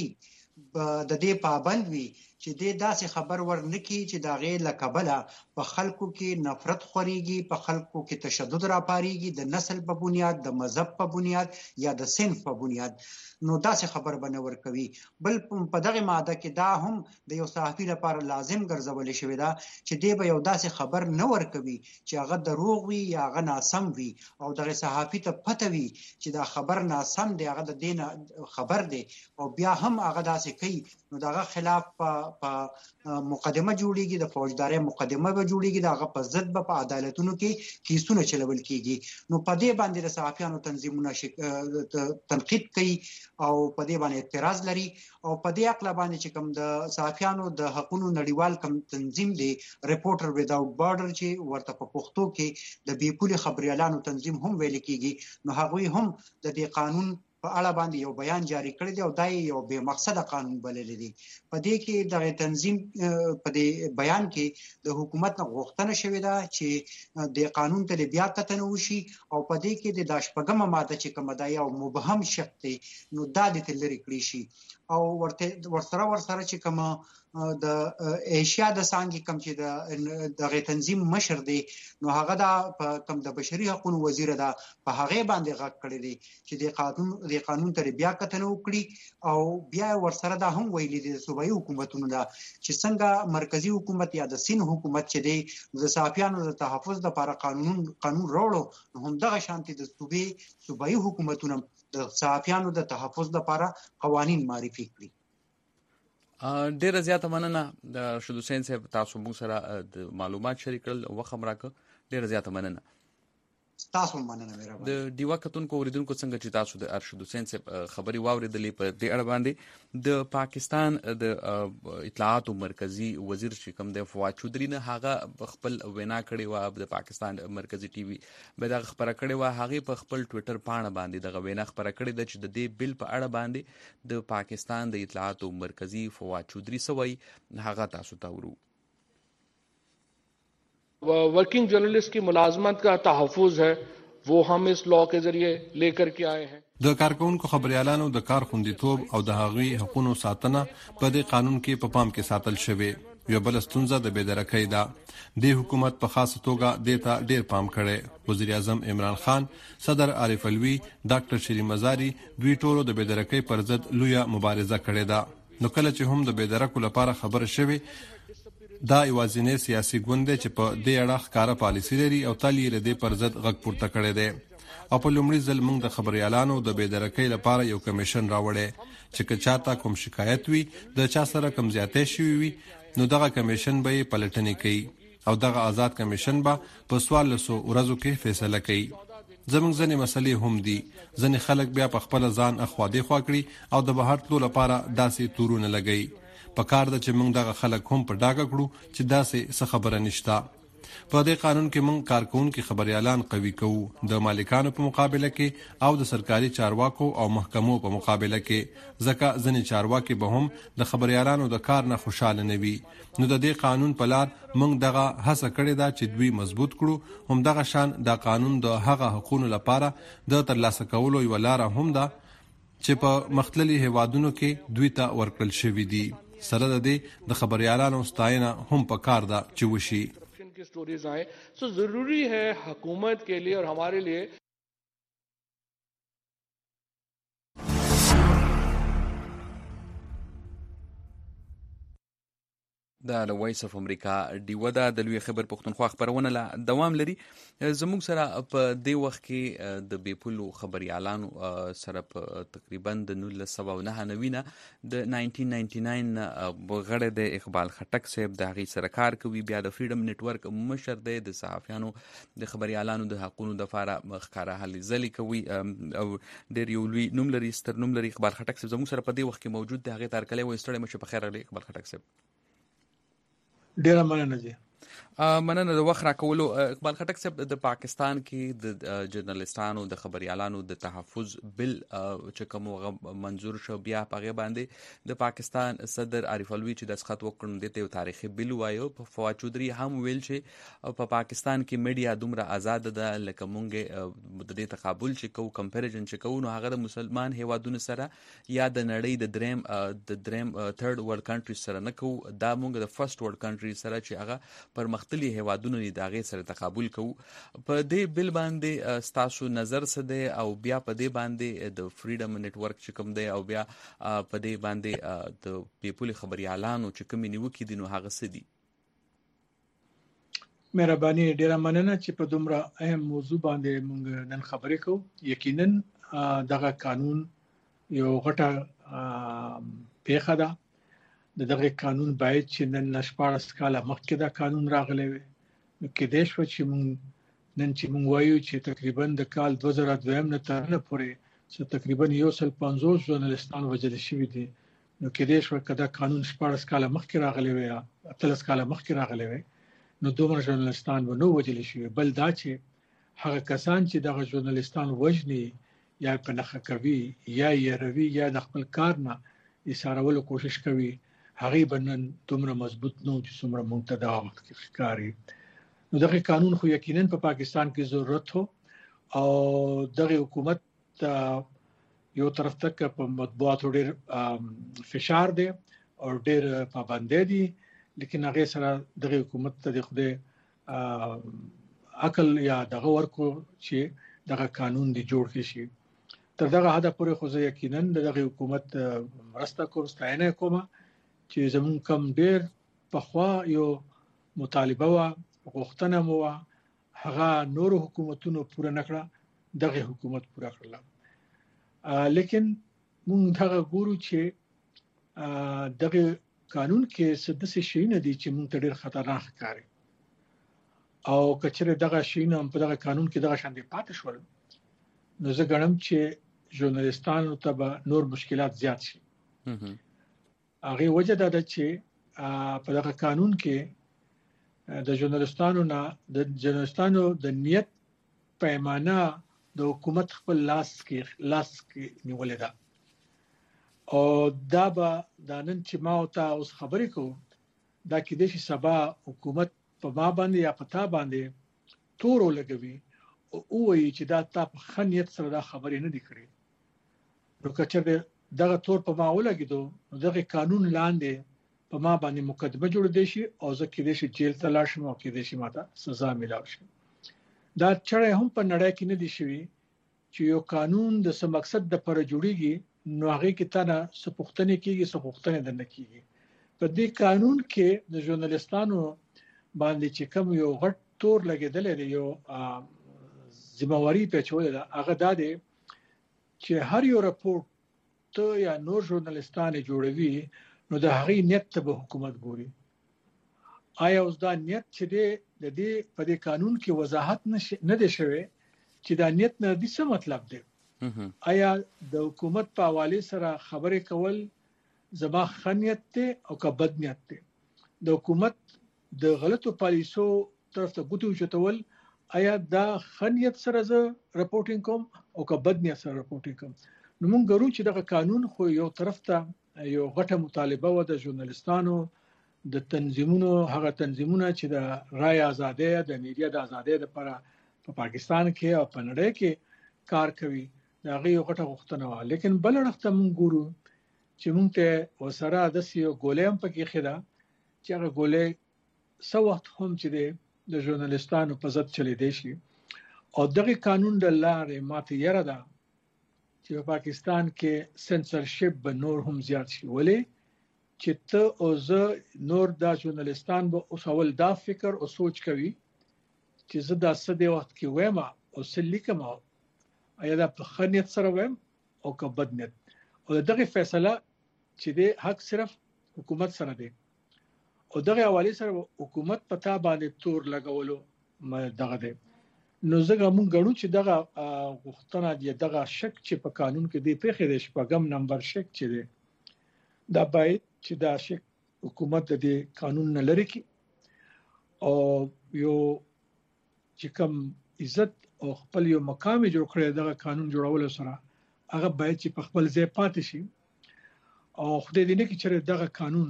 د دې پابند وي چې د داسې خبر ورنکي چې دا غیر لکبله په خلکو کې نفرت خوريږي په خلکو کې تشدد راپاريږي د نسل په بنیاد د مذهب په بنیاد یا د صنف په بنیاد نو داسې خبر بنور کوي بل په دغه ماده کې دا هم د یو صحافي لپاره لازم ګرځول شوی دا چې دی به یو داسې خبر نه ور کوي چې هغه دروغ وي یا هغه ناسم وي او دغه صحافي ته پته وي چې دا خبر ناسم دی هغه د دین خبر دی او بیا هم هغه داسې کوي نو دغه خلاف په مقدمه جوړیږي د فوجداري مقدمه به جوړیږي دغه په ضد په عدالتونو کې کیسونه چلول کیږي نو په دې باندې د صحافیانو تنظیمونه تنقید کوي او په دې باندې اعتراض لري او په دې اقلا باندې چې کوم د صحافیانو د حقوقو نړیوال کم تنظیم دی ریپورټر وداوټ بارډر چې ورته په پښتو کې د بیپولي خبريالانو تنظیم هم ویل کیږي نو هغه هم د دې قانون په اړه باندې یو بیان جاری کړی دی او دا یو به مقصد قانون بلل دي په دې کې د تنظیم په دې بیان کې د حکومت نه غوښتنه شوې ده چې د قانون ته بیا کتنه وشي او په دې کې د داشپګم ماده چې کوم دا یو مبهم شق دی نو دا د تلری کړی شي او ورسره چې کوم د ایشیا د سانګي کم چې د تنظیم مشر دی نو هغه دا کم د بشري حقوقو وزیر دا په هغه باندې غږ کړی دی چې د قانون تر بیا کتنه وکړي او بیا ورسره دا هم ویلي دي صوبایي حکومتونو دا چې څنګه مرکزی حکومت یا د سین حکومت چې دی د صحافیانو د تحفظ لپاره قانون راوړو هم دغه شانتي د صوبایي حکومتونو د صحافیانو د تحفظ لپاره قوانين معرفي کړي ډیره زیاته مننه د رشید حسین صاحب تاسو موږ سره د معلومات شریک کړل وخت راکړ ډیره زیاته مننه تاسو مننه مهرباني د دیوا کتونکو اوریدونکو څنګه چې تاسو د رشید حسین صاحب خبري واوریدلې په دې اړه باندې د پاکستان د اطلاعات مرکزی وزیر چې کوم د فواد چودري نه هغه خپل وینا کړې و د پاکستان مرکزی ټي وي به د خبره کړې و هغه په خپل ټوئیټر پاڼه باندې د وینا خبره کړې د چې د دې بل په اړه باندې د پاکستان د اطلاعات مرکزی فواد چودري سوي هغه تاسو ته ورو वर्किंग जर्नलिस्ट की मुलाजमत का तहफ़्फ़ुज़ है वो हम इस लॉ के जरिए लेकर के आए हैं د کارکونکو خبريالانو د کار خوندیتوب او د هغوی حقوقو ساتنه په دې قانون کې په پام کې ساتل شوی یو بل ستونزه د بېدرکۍ ده د حکومت په خاصه توګه دیتا ډیر پام کړي وزیر اعظم عمران خان صدر عارف الوی ډاکټر شری مزاری دوی ټولو د بېدرکۍ پر ضد لویه مبارزه کړې ده نو کله چې هم د بېدرکو لپاره خبره شوی دا یوازینی سیاسي ګوند چې په دې اړه ښکارا پالیسي لري او تل یې د پر ضد غږ پورته کړی دی او په لومړي ځل موږ د خبريالانو د بېدرکۍ لپاره یو کمیشن راوړی چې که چاته کوم شکایت وي د چا سره کوم زیاتې شوی وي نو دغه کمیشن به یې پلټنې کوي او دغه آزاد کمیشن به په 1400 ورځو کې فیصله کوي زموږ ځینې مسلې هم دي ځینې خلک بیا په خپل ځان اخوا دی خوا کړي او د بهر تلو لپاره داسې تورونه لګي په کار ده چې موږ دغه خلک هم په ډاګه کړو چې داسې څه خبره نشته په دې قانون کې موږ کارکونکو خبريالان قوي کوو د مالکانو په مقابله کې او د سرکاري چارواکو او محکمو په مقابله کې ځکه ځینې چارواکي به هم د خبريالانو د کار نه خوشاله نه وي نو د دې قانون په لار موږ دغه هڅه کړې ده چې دوی مضبوط کړو هم دغه شان د قانون د هغه حقوقو لپاره د ترلاسه کولو یو لار هم ده چې په مختلفو هیوادونو کې دوی ته ورکړل شوی دي سره د دې د خبريالانو ستاینه هم په کار ده چې وشي की स्टोरीज आए सो जरूरी है हुकूमत के लिए और हमारे लिए د وایس اف امریکا ډیوه ده د لوی خبر پښتونخوا خبرونه لا دوام لري زموږ سره په دې وخت کې د بیپولو خبريالانو سره په تقریبا د 1999 د 1999 غړي د اقبال خټک صاحب د هغې سره کار کوي بیا د فریډم نتورک مشر دی د صحافیانو د خبريالانو د حقوقو د لپاره ښکارا هلي ځلې کوي او ډېر یو لوی نوم لري ستر نوم لري اقبال خټک صاحب زموږ سره په دې وخت کې موجود دی هغې تارکلې و استړی مشه په خیر علي اقبال خټک صاحب ډیره مننه دي مننه د وخت راکولو. اقبال خټک صاحب، د پاکستان کې د جرنالستانو د خبريالانو د تحفظ بل چې کوم منظور شو، بیا په باندې د پاکستان صدر عارف الوی چې د سخت وکړن دته یو تاریخي بل وایو. فواد چودري هم ویل چې په پاکستان کې میډیا دومره آزاد ده لکه مونږ د دې تقابل چې کو کمپیریزن چې کو نو هغه د مسلمان هیوادونو سره یا د نړۍ د دریم تھرد ورلد کنټری سره نه کو. دا مونږ د فرست ورلد کنټری سره چې هغه پرمختللي هیوادونو د هغه سره تقابل کوو. په دې بل باندې ستاسو نظر څه دی او بیا په دې باندې د فریډم نت ورک چې کوم دی او بیا په دې باندې د پیپل خبريالانو چې کوم نیوکې دي نو هغه څه دي؟ مهرباني ډیره مننه چې په دومره اهم موضوع باندې موږ نن خبرې کوو. یقینا دغه قانون یو غټه پیښه ده. دغه قانون باید چې نن 14 کاله مخکې دا قانون راغلی وي. نو کې دیش و چې مونږ وایو چې تقریبا د کال 2002 نه تر نه پورې چې تقریبا 150 ژورنالستان وژل شوي دي. نو کې دیش و کدا قانون 14 کاله مخکې راغلی وي یا 13 کاله مخکې راغلی وي نو دومره ژورنالستان و نو وژل شوي. بل دا چې هغه کسان چې دغه ژورنالستان وژني یا په نخښه کوي یا یې روي یا د خپل کار نه ایثارولو کوشش کوي هغه بنن دومره مضبوط نو چې څومره مونږ ته دا وخت کې ښکاري. نو دغه قانون خو یقینا په پاکستان کې ضرورت هو او دغه حکومت یو طرف ته په مطبوعاتو ډېر فشار دی او ډېر پابندۍ دي، لیکن هغه سره دغه حکومت ته د خوده عقل یا دغه ورکو چې دغه قانون دی جوړ کړي شي. تر دغه حد پورې خو زه یقینا دغه حکومت مرسته کوم، ستاینه کوم چې زمون کم ډیر پخوا یو مطالبه وا غوښتنه مو هغه نور حکومتونو پوره نکړه، دغه حکومت پوره کړل. لیکن مونږ دغه ګورو چې دغه قانون کې څه شي نه دي چې مونږ ته ډیر خطرناک ښکاري او کچره دغه شي نه په دغه قانون کې دغه شان دي پاتې شول نو زه ګڼم چې ژورنالستانو ته نور مشکلات زیات شي. هغه وجه دا ده چې په دغه قانون کې د ژورنالستانو د نیت پیمانه د حکومت خپل لاس کې نیولې ده او دا به دا نن چې ما او تا اوس خبرې کوو دا کې د شي سبا حکومت په ما باندې یا په تا باندې تور لګوي او وایي چې دا تا په خنیت سره دا خبرې نه دي کړې. نو کچره دغه تور په ما ولګیدو دغه قانون لاندې په ما باندې مقدمه جوړ دی شي او زه کې د شي جیل ته لاړ شم او کې د شي ماته سزا ملاو شي. دا چړې هم په نړۍ کې نه دي شوی چې یو قانون د څه مقصد د پر جوړیږي نو هغه کې تا نه څه پوښتنه کیږي څه پوښتنه نه کیږي. په دې قانون کې د ژورنالستانو باندې چې کوم یو غټ تور لګیدل دی یو ذمہواری په چولې ده هغه دا دی چې هر یو راپورټ ته یا نور ژورنالستان جوړوي نو د هغې نیت ته به حکومت ګوري. آیا اوس دا نیت چې دی د دې په دې قانون کې وضاحت نه دی شوی چې دا نیت نه دی څه مطلب دی؟ آیا د حکومت په حواله سره خبرې کول زما خنیت دی او که بد نیت دی؟ د حکومت د غلطو پالیسو طرف ته ګوتې اوچتول آیا دا خنیت سره زه رپورټینګ کوم او که بد نیت سره رپورټینګ کوم؟ نو مونږ ګورو چې دغه قانون خو یو طرف ته یو غټه مطالبه و د ژورنالستانو د تنظیمونو، هغه تنظیمونه چې د رای ازادي د میډیا د ازادي لپاره په پاکستان کې او په نړۍ کې کار کوي دا غي یو غټه غوښتنه و. لیکن بل اړخ ته مونږ ګورو چې مونږ ته وسره د یو ګولې هم پکې خېدا چې هغه ګولې سو وخت هم چې د ژورنالستانو په ضد چلی دی شي او دغه قانون د لارې ماته یره ده چې په پاکستان کې سنسرشپ به نور هم زیات شي. ولې چې ته او زه نور د ژورنالستان به اوس اول دا فکر او سوچ کوي چې زه دا څه دی وخت کې وایم او څه لیکم آیا دا په خنیت سره وایم او که بد نیت. او دغه فیصله چې دی حق صرف حکومت سره دی او دغه حواله سره حکومت پتا باندې تور لګولو دغه دی. نو زګه مونږ غواړو چې دغه غوښتنه دی دغه شک چې په قانون کې دی په خې د شپږم نمبر شک چې دی دا باید چې دا شک حکومت د قانون نه لري کی او یو چې کوم عزت او خپل یو مقام جوړ کړی دغه قانون جوړول سره هغه باید چې په خپل ځای پاتې شي او خدای دې نه کړي چې دغه قانون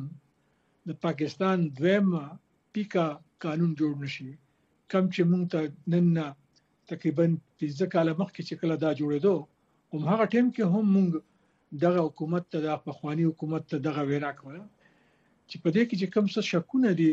د پاکستان دویم پیکا قانون جوړ نشي کم چې مونږ ته نن تقریبا 15 کال مخکې چې کله دا جوړېدو هم هغه ټیم کې هم مونږ دغه حکومت ته د پخوانی حکومت ته دغه وینا کوله چې په دې کې چې کوم څه شکونه دي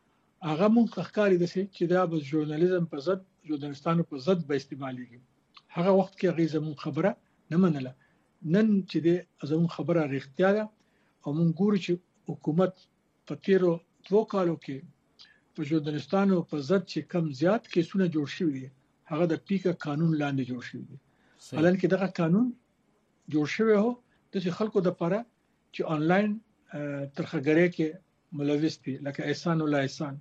هغه مونږ ښکاري د چې دا به ژورنالیزم په ضد ژورنالستانو په ضد به استعمالېږي هغه وخت کې هغه زموږ خبره نه منله نن چې د زموږ خبره رښتیا ده او مونږ ګورو چې حکومت په تیرو 2 کالو کې په ژورنالستانو په ضد چې کم زیات کیسونه جوړ شوي دي هغه د پیکا قانون لاندې جوړ شوی دی حالان کې دغه قانون جوړ شوی هو د خلکو د لپاره چې آنلاین ترخګری کې ملوث دي لکه احسان الله احسان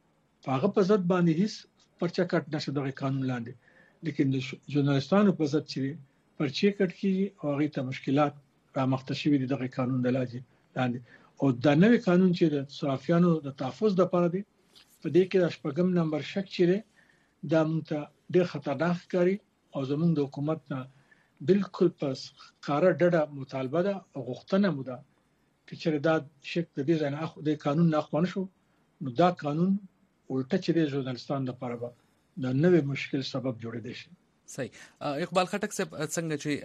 هغه په ضد باندې هیڅ پرچا کټ نشه دغه قانون لاندې لیکن د ژورنالستانو په ضد چې پرچې کټ کی او هغه ته مشکلات را مخته شوي دي دغه قانون د لاندې او د نوې قانون چې د صحافیانو د تحفظ لپاره دی په دې کې د شپږم نمبر شک چیرې دا مونږ ته ډېر خطرناک ښکاري او زمونږ د حکومت نه بالکل پس کار ډډه مطالبه ده او غوښتنه مو ده چې دا شک د دې ځای نه د قانون نه خوښ شو نو دا قانون ولټه چې د ژورنالستان لپاره به د نوې مشکل سبب جوړېدي شي صحیح اقبال خټک صاحب څنګه چې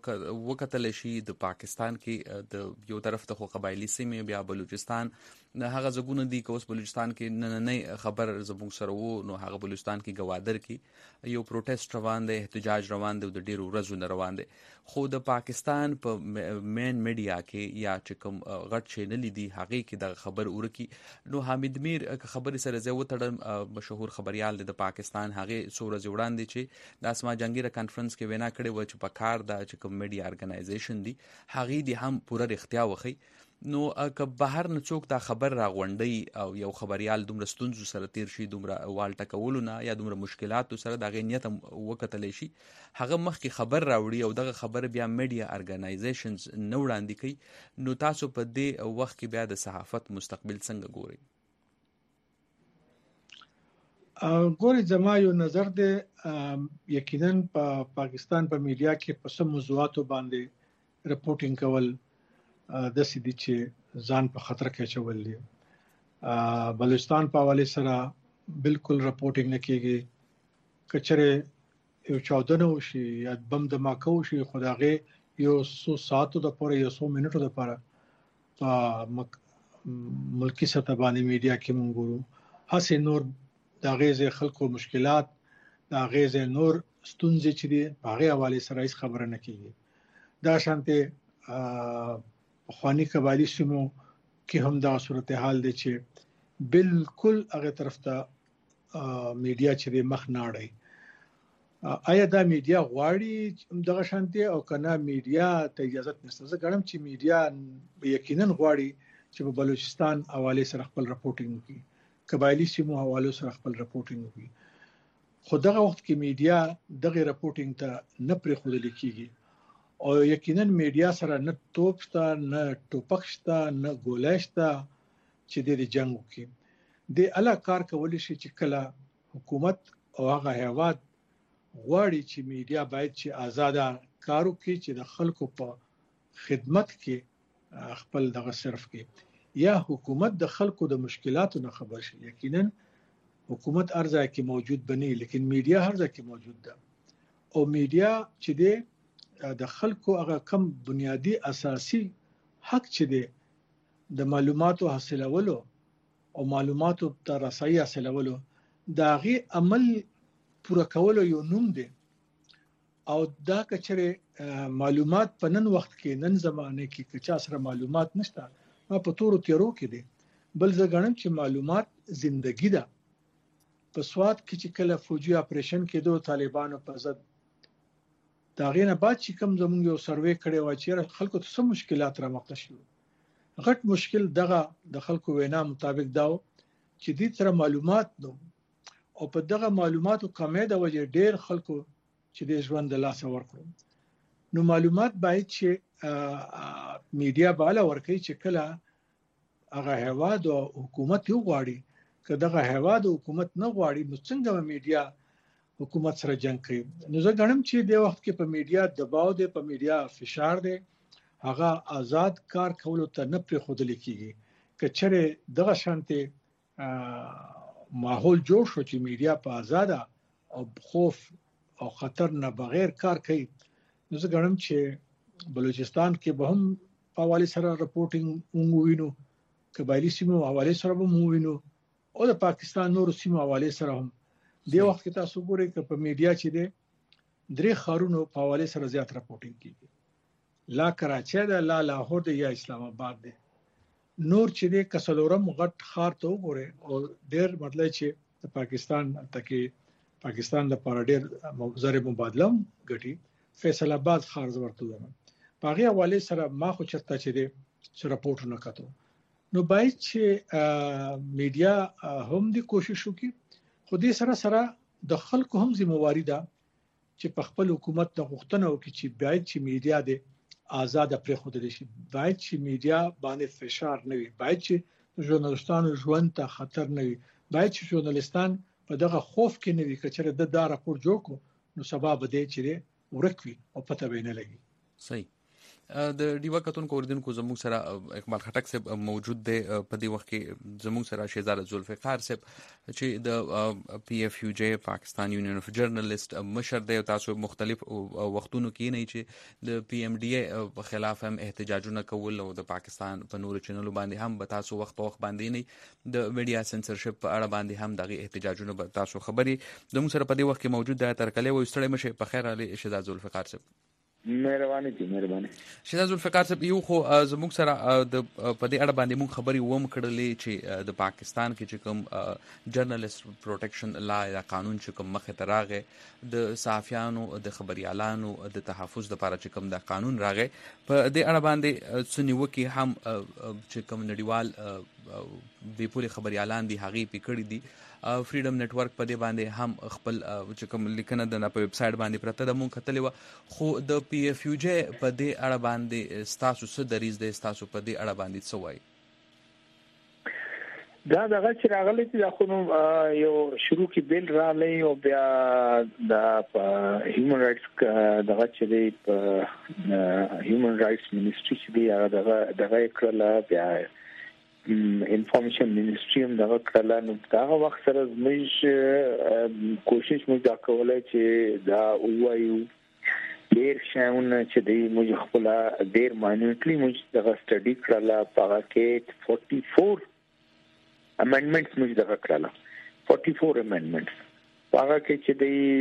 وکتل شي د پاکستان کې د یو طرف ته خو قبایلی سیمې بیا بلوچستان هغه زګونه دي که اوس بلوچستان کې نه خبر زموږ سره وو نو هغه بلوچستان کې گوادر کې یو پروټیسټ روان دی احتجاج روان دی د ډیرو ورځو نه روان دی خو د پاکستان په مین میډیا کې یا چې کوم غټ چینل دي هغه کې د خبر ورکی نو حامد میر خبري سره زه وتړم مشهور خبريال د پاکستان هغه سورج وړاندې چې د اسما جنگیره کانفرنس کې وینا کړې و چې په کار د چې کوم میډیا ارګنایزیشن دي هغه دي هم پوره اختیا وخی نو که بهر نه څوک دا خبر راغونډي او یو خبريال دومره ستونزو سره تیر شي دومره والټه کولونه یا دومره مشکلاتو سره د غنیت وکتل شي هغه مخکې خبر راوړي او دغه خبر بیا میډیا ارګنایزیشنز نه وړاندې کوي نو تاسو په دې وخت کې بیا د صحافت مستقبل څنګه ګورئ ګوري زما یو نظر دی یقینا په پاکستان په میډیا کې په سم موضوعاتو باندې رپورټینګ کول د سیدي چې ځان په خطر کې چول دي بلوچستان په حواله سره بالکل رپورټینګ نه کیږي کچره یو چاودنه وشي یا بم دماکه وشي خدای یو 100 ساعتو د پوره یو 100 منټو د پوره په ملکی سطح باندې میډیا کې مونږ ګورو هڅه نور دا غیزه خلکو مشکلات دا غیزه نور ستونزې چې دي هغه حواله سره هیڅ خبره نه کیږي دا شانته خواني قبایلی سیمو کې هم دا صورتحال دی چې بالکل هغه طرف ته میډیا چې مخ نه اړي آیا دا میډیا غواړي دغه شانتي او کنه میډیا ته اجازه نشته زه ګڼم چې میډیا یقینا غواړي چې په بلوچستان حواله سره خپل رپورټینګ وکړي قبایلی سیمو حواله سره خپل رپورټینګ وکړي خو دغه وخت کې میډیا دغه رپورټینګ ته نه پرې خوده کیږي او یقینا میډیا سره نه توپ شته نه ټوپک شته نه ګولای شته چې د جنگ وکړي د اعلی کار کول شي چې کله حکومت او هغه هیواد غواړي چې میډیا باید چې آزاده کار وکړي چې د خلکو په خدمت کې خپل دغه صرف کې یا حکومت د خلکو د مشکلاتو نه خبر شي یقینا حکومت ارزه کې موجود بني لیکن میډیا هر ځای کې موجود ده او میډیا چې د خلکو هغه کم بنیادی اساسي حق چې دی د معلوماتو حاصلولو او معلوماتو ته رسایي حاصلولو دا غي عمل پوره کولو یو نوم دی او دا کچره معلومات په نن وخت کې نن زمانه کې کچا سره معلومات نشته ما په تورو تیرو کې دي بل زه غواړم چې معلومات زندگی ده په سواد کې چې کله فوجي اپریشن کېدو طالبانو په ضد دا غینه بعد چې کوم زموږ یو سروې کړي و چې خلکو ته څه مشکلات را مخ ته شو غټ مشکل دغه د خلکو وینا مطابق داو چې دې تر معلومات نو او په دغه معلوماتو کمې د وجه ډېر خلکو چې د ژوند د لاس ورکړو نو معلومات باید چې میډیا بالا ورکړي چې کله هغه هواد او حکومت یو غواړي که دغه هیواد حکومت نه غواړي نو څنګه میډیا حکومت سره جنگ کوي. نو زه غواړم چې د وخت کې په میډیا دباو دی، په میډیا فشار دی، هغه آزاد کار کولو ته نه پرېښودل کیږي. که چېرې دغه شانته ماحول جوړ شو چې میډیا په آزاده او خوف او خطر نه بغیر کار کوي، نو زه غواړم چې بلوچستان کې به هم په حواله سره رپورټینګ ووینو، قبایلی سیمو حواله سره به ووینو، او د پاکستان نور سیمو حواله سره هم. د وخت کې تاسو ګورئ چې په میډیا چې د درې خارونو په حواله سره زیات رپورټینګ کیږي، لا کراچۍ ده، لا لاهور ده، یا اسلام آباد ده. نور چې د کسلورم غټ خار ته وګورئ او ډېر مطلب چې د پاکستان تکي پاکستان د پر ډېر زر مبادله غټي فیصل آباد خار ورته ده. په هغه حواله سره ما خو چرته چې د رپورټ نه کتو. نو باید چې میډیا هم د کوشش وکړي، خو دې سره سره د خلکو هم ذمہواری ده چې په خپل حکومت د غوښتنه وکړي چې باید چې میډیا د آزاد پرېښودل شي، باید چې میډیا باندې فشار نه وي، باید چې ژورنالستانو ژوند ته خطر نه وي، باید چې ژورنالستان په دغه خوف کې نه وي چې د راپور جوړ کو نو سبب دی چې ورک وي او پته به نه لګي. صحیح. د ډیوا کتونکو اوریدونکو زموږ سره اقبال خټک صاحب موجود دی په دې وخت کې، زموږ سره شهزاده ذوالفقار صاحب چې د پی اف یو جی پاکستان یونین اف جرنالست مشر دی. تاسو مختلف وختونو کې نه چې د پی ام ډی په خلاف هم احتجاجونه کول او د پاکستان په نورو چینلو باندې هم به تاسو وخت باندې نه د میډیا سنسرشپ په اړه باندې هم دغه احتجاجونه به تاسو خبري. زموږ سره په دې وخت کې موجود دی تر کله وي ستړي مشه. په خیر علي شهزاده ذوالفقار صاحب. مهرباني دي، مهرباني. شهزاده ذوالفقار صاحب، یو خو زموږ سره د په دې اړه باندې موږ خبري ووم کړلې چې د پاکستان کې چې کوم جرنالست پروټیکشن لا یا قانون چې کوم مخه ته راغې، د صحافیانو د خبريالانو د تحفظ لپاره چې کوم د قانون راغې، په دې اړه باندې سنیوکي هم چې کوم نړیوال بې پولي خبريالان دي هغه پکړې دي. فریډم نتورک په دې باندې هم خپل چې کوم لیکنه د په ویب سټ باندې پرته د مونږ کتلې و. خو د پی اف یو جی په دې اړه باندې ستاسو څه دریځ دی؟ ستاسو په دې اړه باندې څه وایي؟ دا دغه چې راغلی چې دا خو یو شروع کې بیل راغلی او بیا د هیومن رائټس دغه چې دی په هیومن رائټس منیسټری چې دی هغه دغه کړل، بیا انفارمیشن منیسټری هم دغه کړل. نو دا وخت سره موږ کوشش دا کولای چې دا وایو ډیر شاونه چې دی موږ خپل ډیر ماینورټلی موږ دغه سټډي کړل. په هغه کې 44 امندمنټس موږ دغه کړل، 44 امندمنټس. په هغه کې چې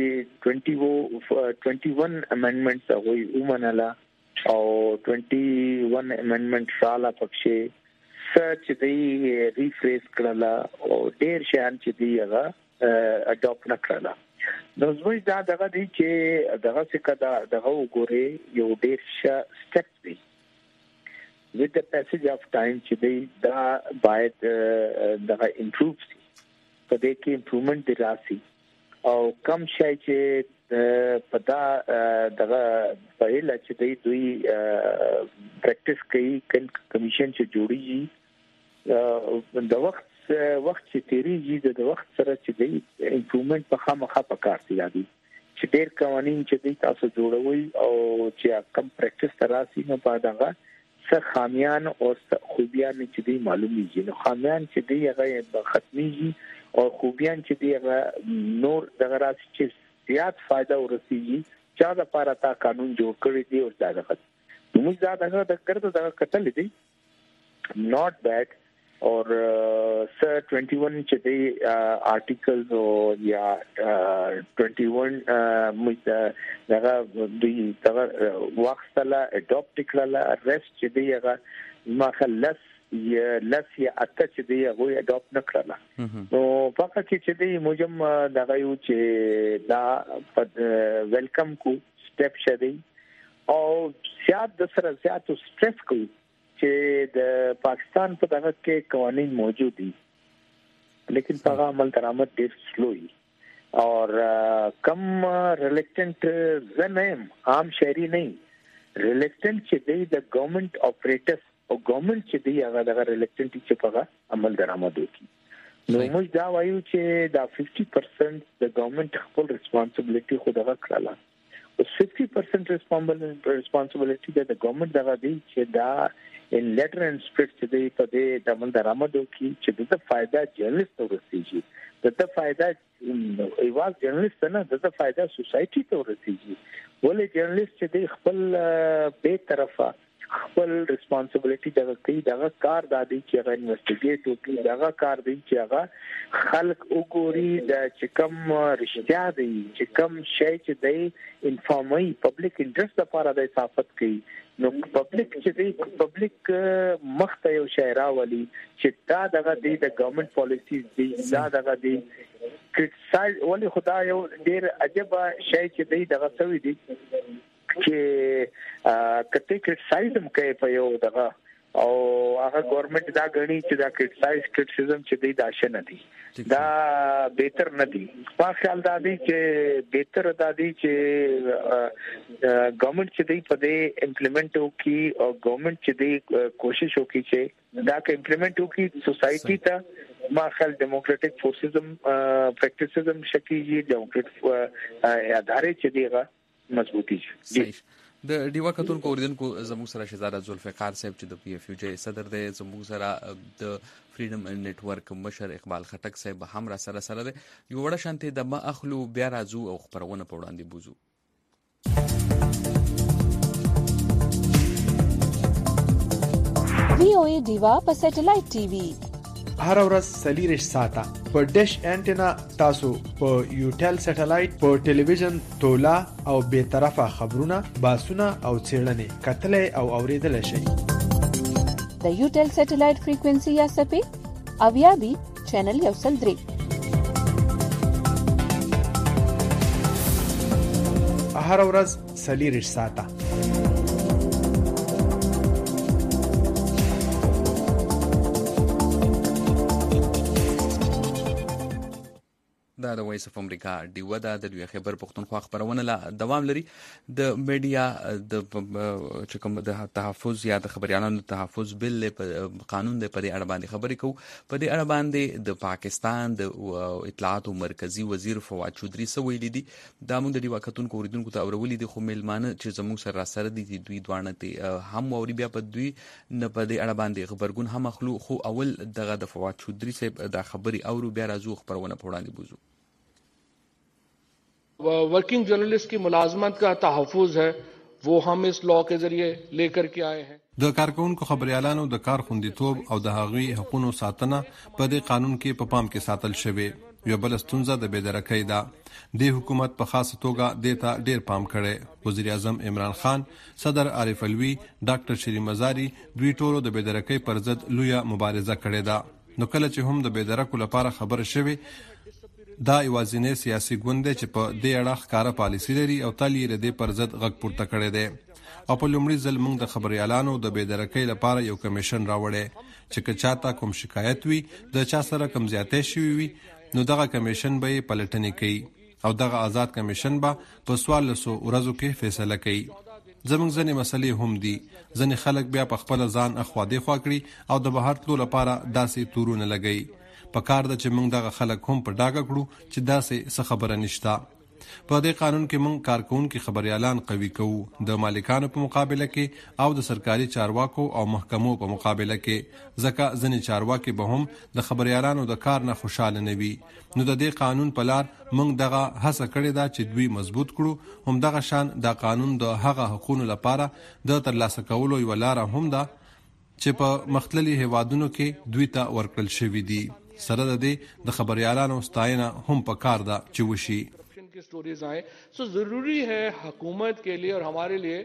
دی 21 امندمنټس هغه ومنله او 21 امندمنټ رااله پکې چې دی ریفریز کړل او ډیر شان چې دی هغه اډاپټ نکړل. نو زموږ دا دغه دی چې دغه څخه دغه وګوري یو ډیر ښه سټپ دی. with the passage of time چې دی دا باید دغه امپروف شي، په دې کې امپروومنت دی راسي او کم شي چې په دا دغه پهله چې دوی پریکټیس کوي کمیشن چې جوړیږي د وخت چې تیریږي د وخت سره چې دی امپروومنت په خامخا پکار دی چې ډېر قوانین چې دی تاسو جوړوي او چې کم پریکټیس تراسي نو په دغه څه خامیان او خوبیان چې دی معلومیږي. نو خامیان چې دی هغه ختميږي او خوبیان چې دی هغه نور دغه راسي چې زیات فائدہ ورسیږي چا د لپاره تا قانون جوړ کړی دی او دا دغه موږ دا دغه کړو دا کتل دي not bad or sir 21 چې دی articles او یا 21 موږ دغه دوی دغه وختله اډاپټ کړل. رست چې دی هغه مخلص یا لس یا اته چې دی هغه اډاپټ نکړل. نو فقط چې دی موږ دغه یو چې دا ویلکم کو سټپ شدی او زیات د سره زیات سټریس کو چې د پاکستان په دغه کې قوانین موجود دي لیکن په عمل درآمد ډېر سلو وي او کم ریلیکټنٹ زنم عام شهري نه ریلیکټنٹ چې دی د ګورنمنت اپریټرز او ګورنمنت چې دی هغه دغه ریلیکټنٹ چې په عمل درآمد وکړي. نو موږ دا وایو چې دا 50% د ګورنمنت خپل responsibility خو دغه کړله او 50% responsibility د ګورنمنت دغه دی چې دا ان لیټر اینڈ سپریټ چې دی په دې د من درآمدو کې چې د فائدہ جرنالست ورسیږي د فائدہ ایواز جرنالست نه د فائدہ سوسايټي ته ورسیږي ولې جرنالست چې دی خپل به طرفه خپل responsibility دغه کوي دغه کار د دې چې هغه انویسټیګیټ وکړي دغه کار دی چې هغه خلک وګوري د چې کوم رښتیا دی چې کوم شی چې دی انفارمي پبلک انټرست لپاره د صحافت کوي نو پبلک چې دی پبلک مخته یو شایرا ولي چې دا دغه دی د ګورنمنت پالیسیز دی دا دغه دی کریټیسایز ولې خدای یو ډیر عجیب شی چې دی دغه سوي دی چې کته کریټیسایزم کوي په یو دغه او هغه ګورنمنت دا غني چې دا کریټیسایزم چې دی دا شنه دي دا بهتر نه دي په خیال دا دي چې بهتر دا دي چې ګورنمنت چې دی په دې امپلیمنٹ وکي او ګورنمنت چې دی کوشش وکي چې دا کې امپلیمنٹ وکي سوسايټي ته ما خل ډیموکراټک فورسزم پریکټیسزم شکیږي ډیموکراټ ادارې چې دیغه مضبوطی شي د ډیوا کتونکو اوریدونکو زموږ سره شهزاده ذوالفقار صاحب چې د پی اف یو جی صدر دی زموږ سره د فریډم نت ورک مشر اقبال خټک صاحب هم را سره دی یو وړه شانته د ما اخلو بیا راځو او خبرونه په وړاندې بوزو وی او ای ډیوا په سټلایټ ټي وي هر ورځ سلیریش ساته په ډیش انټینا تاسو په یوټل سټلایټ په ټلویزیون تولا او به طرفه خبرونه باسونه او چیرلنې کتلې او اوریدل شي د یوټل سټلایټ فریکوئنسي یا سپې اویابي چینل یو سل درې هر ورځ سلیریش ساته د وایس اف امریکا ډیوا د دوی خبر پښتونخوا خبرونه لا دوام لري د میډیا د چکم د تحفظ یا د خبريالانو تحفظ بل قانون د پرې اړه باندې خبرې کو په دې اړه باندې د پاکستان د اطلاعات مرکزی وزیر فواد چودري سوي لیدي د موږ د ډیوا کتونکو اوریدونکو ته اورولې د خو ملمانه چې زموږ سره دي دوی دوانه ته هم اوري بیا په دوی نه په دې اړه باندې خبرګون هم مخلوق خو اول دغه د فواد چودري صاحب د خبري اورو بیا راځو خبرونه په وړاندې بوزو working journalist की मुलाजमत का तहफ़्फ़ुज़ है वो हम इस लॉ के जरिए लेकर के आए हैं د کارکونکو خبريالانو د کار خوندیتوب او د هغوی حقوقو ساتنه په دې قانون کې په پام کې ساتل شوی یو بل ستونزه د بېدرکۍ ده د حکومت په خاصه توګه دیتا ډیر پام کړي وزیر اعظم عمران خان صدر عارف الوی ډاکټر شری مزاری دوی ټولو د بېدرکۍ پر ضد لویه مبارزه کړې ده نو کله چې هم د بېدرکو لپاره خبر شوی دا یوازینی سیاسي ګوند چې په دې اړه ښکارا پالیسي لري او تل یې د پر ضد غږ پورته کړی دی او په لومړي ځل موږ د خبريالانو د بېدرکۍ لپاره یو کمیشن راوړی چې که چاته کوم شکایت وي د چا سره کوم زیاتې شوی وي نو دغه کمیشن به یې پلټنې کوي او دغه آزاد کمیشن به په 1400 ورځو کې فیصله کوي زموږ ځینې مسلې هم دي ځینې خلک بیا په خپل ځان اخوا دی خوا کړي او د بهر تلو لپاره داسې تورونه لګي په کار د چې موږ دغه خلک هم په ډاګه کړو چې داسې څه خبره نشته په دې قانون کې موږ کارکونکو خبريالان قوي کوو د مالکانو په مقابله کې او د سرکاري چارواکو او محکمو په مقابله کې ځکه ځینې چارواکي به هم د خبريالانو د کار نه خوشاله نه وي نو د دې قانون په لار موږ دغه هڅه کړې ده چې دوی مضبوط کړو هم دغه شان د قانون د هغه حقوقو لپاره د ترلاسه کولو یو لار هم ده چې په مختلفو هیوادونو کې دوی ته ورکړل شوی دي سره د دې د خبريالانو ستاینه هم په کار ده چې وشي की स्टोरीज आए सो जरूरी है हुकूमत के लिए और हमारे लिए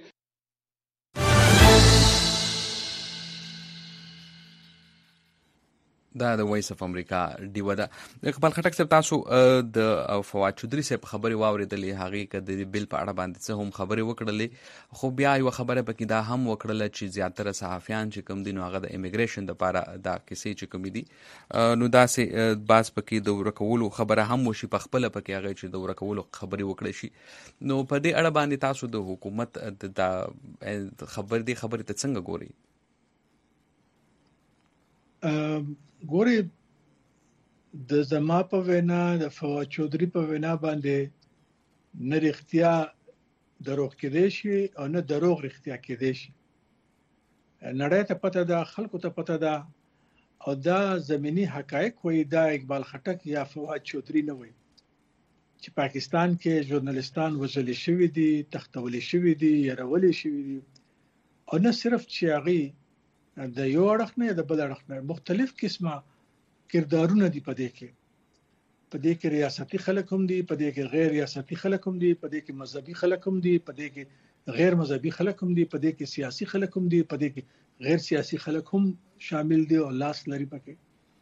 دا د وایس اف امریکا ډیوا ده اقبال خټک صاحب تاسو د فواد چودري صاحب خبري واوریدلې هغه کده د بیل په اړه باندې څه هم خبري وکړلې خو بیا یو خبره پکې دا هم وکړل چې زیاتره صحافیان چې کوم دي نو هغه د ایمیګریشن لپاره دا کیسې چې کوم دي نو دا سه باز پکې د ورکولو خبره هم وشي په خپل پکې هغه چې د ورکولو خبري وکړي شي نو په دې اړه باندې تاسو د حکومت د خبر دی خبره ته څنګه ګوري ګوري د زما په وینا د فواد چودري په وینا باندې نه رښتیا دروغ کېدې شي او نه دروغ رښتیا کېدې شي. نړۍ ته پته ده، خلکو ته پته ده، او دا زمینی حقایق وایي. دا اقبال خټک یا فواد چودري نه وایي چې پاکستان کې ژورنالستان وژل شوي دي، تختول شوي دي، يرول شوي دي، او نه صرف چې هغه د یو اړخ نه د بل اړخ نه مختلف قسمه کردارونه دي په دې کې. په دې کې ریاستي خلک هم دي، په دې کې غیر ریاستي خلک هم دي، په دې کې مذهبي خلک هم دي، په دې کې غیر مذهبي خلک هم دي، په دې کې سیاسي خلک هم دي، په دې کې غیر سیاسي خلک هم شامل دي او لاس لري پکې.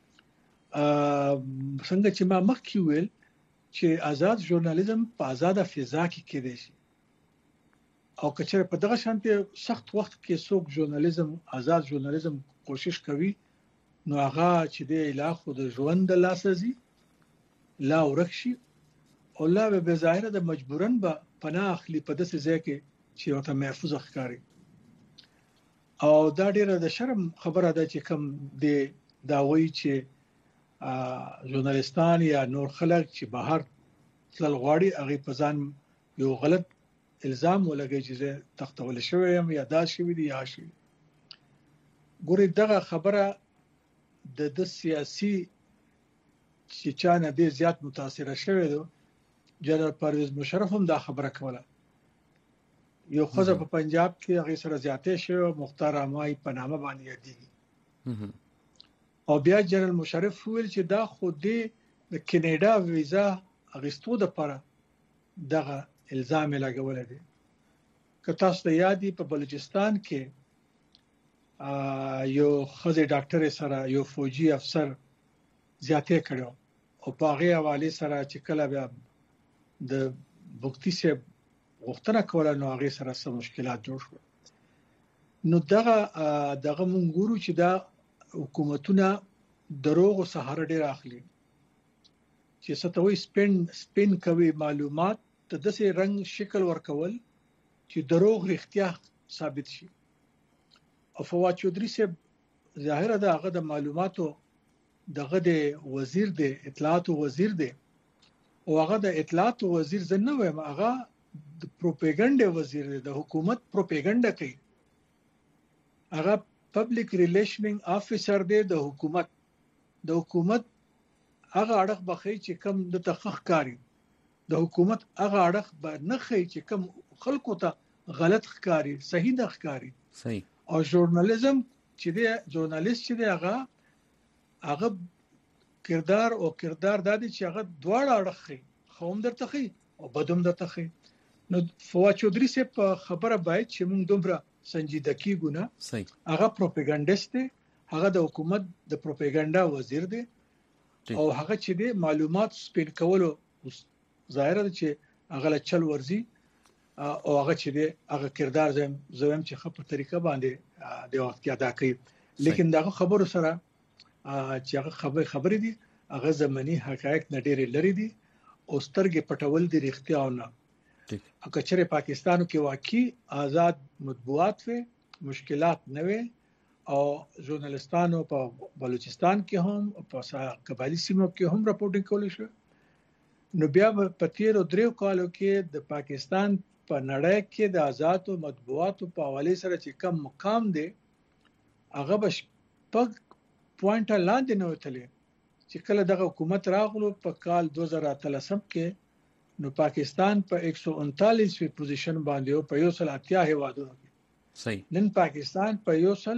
څنګه چې ما مخکې ویل چې آزاد ژورنالیزم په آزاده فضا کې کېدی شي، او کچره په دغه شانته سخت وخت کې څوک ژورنالیزم آزاد ژورنالیزم کوشش کوي، نو هغه چې د اله خو د ژوند د لاسزي لا ورکشي او لا به ظاهره د مجبورن به پناه اخلي په داسې ځای کې چې ورته محفوظ ښکاري. او دا ډیره د شرم خبره ده چې کوم د داوی چې ژورنالستان یا نور خلک چې بهر تل غواړي هغه په ځان یو غلط الزام ولګي چې تختول شوی یم یا دا شوی دی یا شوی. ګورې دغه خبره د سیاسي چې چا نه ډیر زیات متاثر شوی دی. جنرال پرویز مشرف هم دا خبره کوله. یو خزه په پنجاب کې هغه سره زیاتې شو، مختار امای په نامه باندې یادېږي. او بیا جنرال مشرف ویل چې دا خو د کینیډا ویزا اغستو د لپاره دغه الزام لګول دي. که تاسو ته یادي په بلوچستان کې یو خزه ډاکټر سره یو فوجي افسر زیاتې کړو او په هغه حواله سره چې کله بیا د بوکتی سه غوښتنه کوله نو هغه سره سم مشکلات جوړ شو. نو دغه مونږ ګورو چې دا حکومتونه دروغ او سهار ډیر اخلي چې ستوي سپین کوي معلومات ته داسې رنگ شکل ورکول چې دروغ رښتیا ثابت شي. او فواد چودري صاحب ظاهره ده هغه د معلوماتو دغه د وزیر د اطلاعات وزیر دی، او هغه د اطلاعات وزیر زنه وایم، هغه د پروپاګاندا وزیر دی، د حکومت پروپاګاندا کوي. هغه پبلک ریلیشنینګ افیسر دی د حکومت. د حکومت هغه اړه بخي چې کم د تخخ کاری، د حکومت هغه اړه به نه خي چې کم خلکو ته غلط ښکاری، صحیح نه ښکاری. صحیح. او ژورنالیزم چې دی، ژورنالیست چې دی هغه کردار او کردار دادی چې هغه دواړه اړه خي، خوم درته خي او بدوم درته خي. نو فواد چودري سه په خبره باید چې موږ دومره سنجیده کیږو نه. صحیح. هغه پروپاګانډیست دی، هغه د حکومت د پروپاګاندا وزیر دی، او هغه چې دی معلومات سپین کولو ظاهره ده چې هغه له چل ورزي، او هغه چې دی هغه کردار زم چې خپل طریقه باندې د وخت کې ادا کوي. لیکن دغه خبرو سره چې هغه خبرې دي هغه زمینی حقایق نه ډېر لري دي او سترګې پټول دي رښتیا نه. او کچره پاکستانو کې واقعي آزاد مطبوعات وي، مشکلات نه وي، او ژورنالستانو په بلوچستان کې هم او په قبایلی سیمو کې هم راپورټینګ کولی شو. نو بیا په تیرو دریو کالو کې د پاکستان په نړۍ کې د آزاد مطبوعات په حواله سره چې کم مقام دی هغه بش پک پوینټ لاندې نه وتلی. چې کله دغه حکومت راغلو په کال 2013 کې نو پاکستان په 139 پوزیشن باندې او په 180 هیوادونو کې. صحیح. نن پاکستان په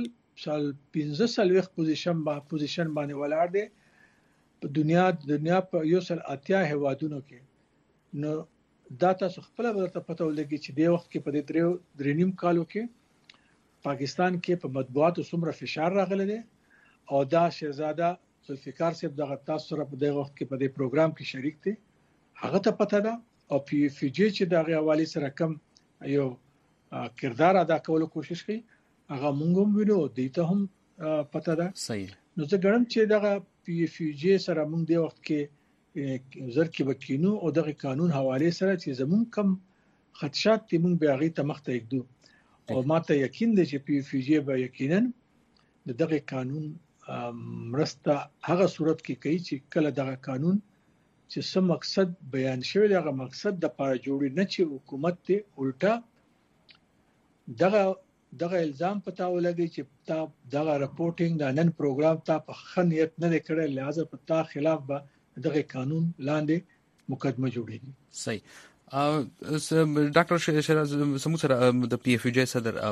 115 پوزیشن باندې ولاړ دی په دنیا په 180 هیوادونو کې. نو دا تاسو خپل ورته پته ولګي چې د وخت کې په دې درېنیم کالو کې پاکستان کې په مطبوعاتو څومره فشار راغلی دی. او دا شهزاده ذوالفقار صاحب دغه تاسو سره په دغه وخت کې په دې پروګرام کې شریک دي، هغه ته پته ده. او پی اف جی چې دغه حواله سره کم یو کردار ادا کولو کوشش کوي هغه مونږ هم وینو، دې ته هم پته ده. صحیح. نو زه ګڼم چې دغه پی اف جی سره مونږ د وخت کې زر کې وکینو او دغه قانون حواله سره چې زمون کم خدشات دي مونږ به هغه ته مخ ته یکدو. او ماته یقین دی چې پی اف جی به یقینا دغه قانون مرسته هغه صورت کې کوي چې کله دغه قانون چې څه مقصد بیان شوی دغه مقصد د پاره جوړی نه چې حکومت ته الټا دغه الزام پتا ولګي چې تا دغه رپورټینګ د نن پروګرام ته په خنیت نه کړل لہذا پتا خلاف به دغه قانون لاندې مقدمه جوړیږي. صحیح. ډاکټر شهزاد سمو سره د پی اف جی صدر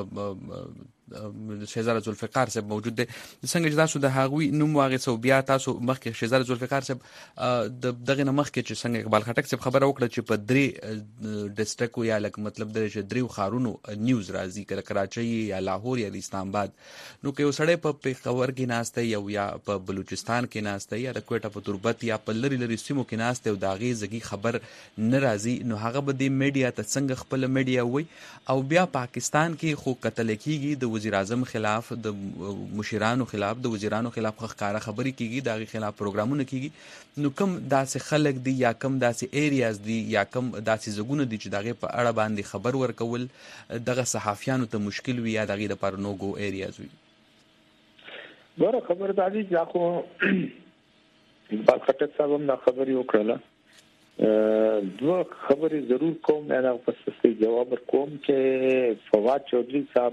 شهزاد ذوالفقار صاحب موجود دی. څنګه چې تاسو د هغوی نوم واغېسو بیا تاسو مخکې شهزاد ذوالفقار صاحب دغه نه مخکې چې څنګه اقبال خټک صاحب خبره وکړه چې په درې ډسټرکو یا لکه مطلب د درې ښارونو نیوز راځي کله کراچۍ یا لاهور یا اسلام آباد، نو که یو سړی په پېښور کې ناسته یو یا په بلوچستان کې ناسته یا د کوټه په تربت یا په لری لری سیمو کې ناسته او د هغې زګي خبر نه راځي، نو هغه به د میډیا ته څنګه خپل میډیا وي. او بیا پاکستان کې خو قتل کیږي د وزیر اعظم خلاف، د مشرانو خلاف، د وزیرانو خلاف ښکارا خبري کیږي، د هغې خلاف پروګرامونه کیږي، نو کم داسې خلک دي یا کم داسې ایریاز دي یا کم داسې زګونه دي چې د هغې په اړه باندې خبر ورکول دغه صحافیانو ته مشکل وي یا د هغې دپاره نو ګو ایریاز وي؟ ګوره خبرداري دا خو اقبال خټک صاحب هم دا خبرې وکړله. دوه خبرې ضرور کوم یا پس جواب ورکوم چې فواد چودھری صاحب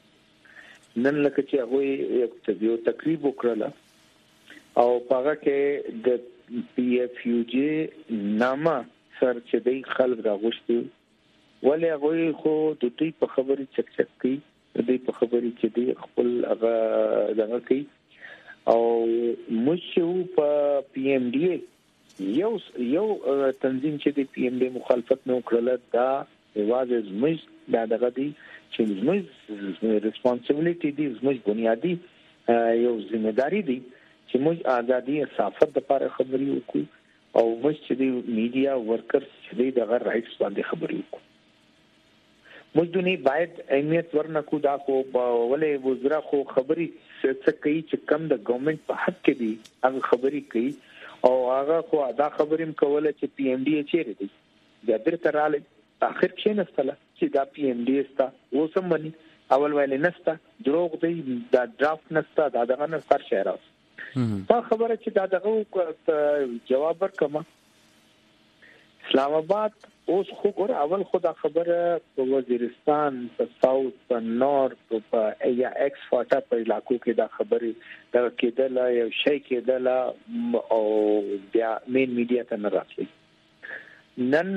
نن لکه چې هغه یو تقریب وکړله او هغه کې د پی اف یو جی نامه سر چې د خلک راغوښتي ولې هغه خو د دې په خبرې چک کوي، د دې په خبرې چې د خپل هغه دغه کوي او مشو په پی ام ډی یو تنظیم چې د پی ام ډی مخالفت نه وکړله دا واځ زموږ دا دغه دی چې زموږ ریسپانسیبিলিټي دی، زموږ بنیادی یو ځمېداري دی چې موږ ازادي صحافت لپاره خبري وکړو او موږ چې د میډیا ورکرز چې دغه رائټس باندې خبري وکړو. موږ دني باید اهمیت ورنکو دا خو ولې وزرا خو خبري څه کوي چې کم د ګورنمنت په حق کې دی هغه خبري کوي او هغه خو دا خبرې کوله چې پی ام ډی چیرې دی بیا درته رااله اخر کې نستله چې دا پی ام ډی استا اوسم باندې اول ویلې نستا دروغ دی دا ډرافټ نستا دا دغه نه سر شهر اوس دا خبره چې دا دغه جواب ورکما اسلام آباد اوس خو ګور اول خدا خبره په وزیرستان په ساوث په نورث په یا ایکس فاټا په علاقو کې دا خبره دا کېدل یو شی کېدل او بیا مین میډیا ته نه راتلی. نن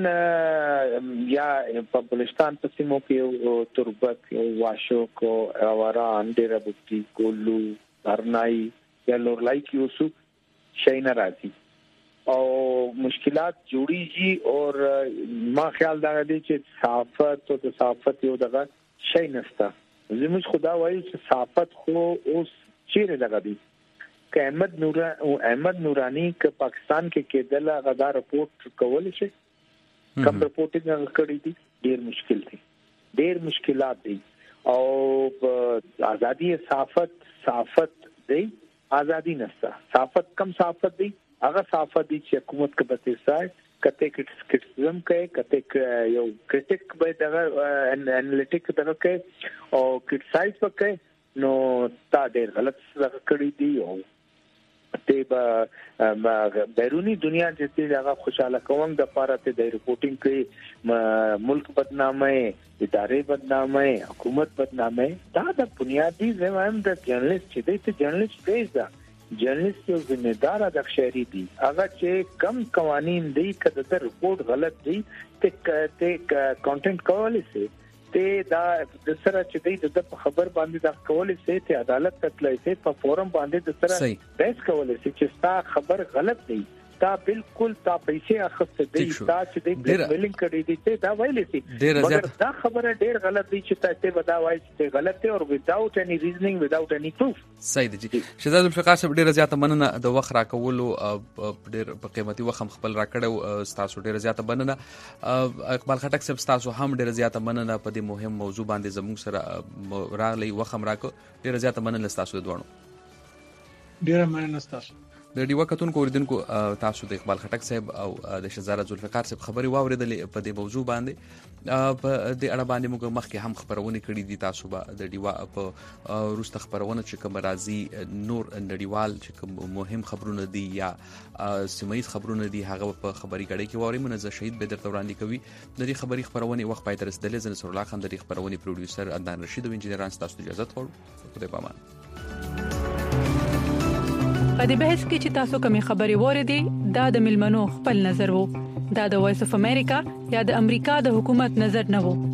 یا په بلوچستان په سیمو کې تربت واشوک اواران ډیر بوتي کولو برنای یا لورلای کې اوسو شي نه راځي او مشکلات جوړیږي اور ما خیال دا دی چې صحافت او د صحافت یو دغه شي نشته. زموږ خدا وایي چې صحافت خو اوس چیرې دغه دی که احمد نورانی که پاکستان کې کېدل غدا رپورټ کول شي کم رپورټینګ کړی دي ډیر مشکل دي ډیر مشکلات دي او ازادي صحافت دی ازادي نشته. صحافت کم صحافت دی هغه صحافت دي چې حکومت کې به تسای کته کریټیسزم کوي کته یو کریټیک به دغه انالیټیک دغه کوي او کریټیسایز وکړي نو تا ډېر غلط څه کړی دی او ته به بیرونی دنیا چې هغه خوشاله کوم د پاره ته د ریپورټینګ کوي ملک بدنامه ادارې بدنامه حکومت بدنامه دا د بنیادی زمام د جرنالست چې د جرنالست دی جرنالست یو ذمہدار د شهري دی هغه چې کم قوانين دی کده د رپورټ غلط دی ته کنټینټ کولای شي ته دا د سره چې دی د خبر باندې د کولای شي ته عدالت ته تلای شي په فورم باندې د سره بحث کولای شي چې ستا خبر غلط دی تا بالکل تا پیسې اخته دی تا چې دی بلیک کړی دی ته دا ویلې شي مګر دا خبره ډیر غلط دی چې تاسو ودا وایي چې غلط دی او without any reasoning without any proof. صحیح دی. شهزاد الفقار صاحب ډیر زیاته مننه د وخت راکولو ډیر په قیمتي وخت خپل راکړو تاسو ډیر زیاته مننه. اقبال خټک صاحب تاسو هم ډیر زیاته مننه په دې مهم موضوع باندې زموږ سره راغلی وخت راکو ډیر زیاته مننه تاسو دوه. ډیر مننه تاسو. د ډیوا کتونکو اوریدونکو تاسو د اقبال خټک صاحب او د شهزاده ذوالفقار صاحب خبري واوریدلې په دې موضوع باندې په دې اړه باندې موږ مخکې هم خبرونه کړې دي. تاسو به د ډیوا په روسته خبرونه چې کوم راځي نور نړیوال چې کوم مهم خبرونه دي یا سیمایي خبرونه دي هغه په خبري غړي کې ووري منځ شهید به درته وړاندې کوي. د دې خبري خبرونه وخت پای تر رسیدلې زنه سر الله خان د دې خبرونه پروډوسر عدنان رشید او انجنیران تاسو اجازه غواړو. خدای پامان. په دې بحث کې چې تاسو کومې خبرې وریدي دا د ملمنو خپل نظر وو. دا د وایس اف امریکا یا د امریکا د حکومت نظر نه وو.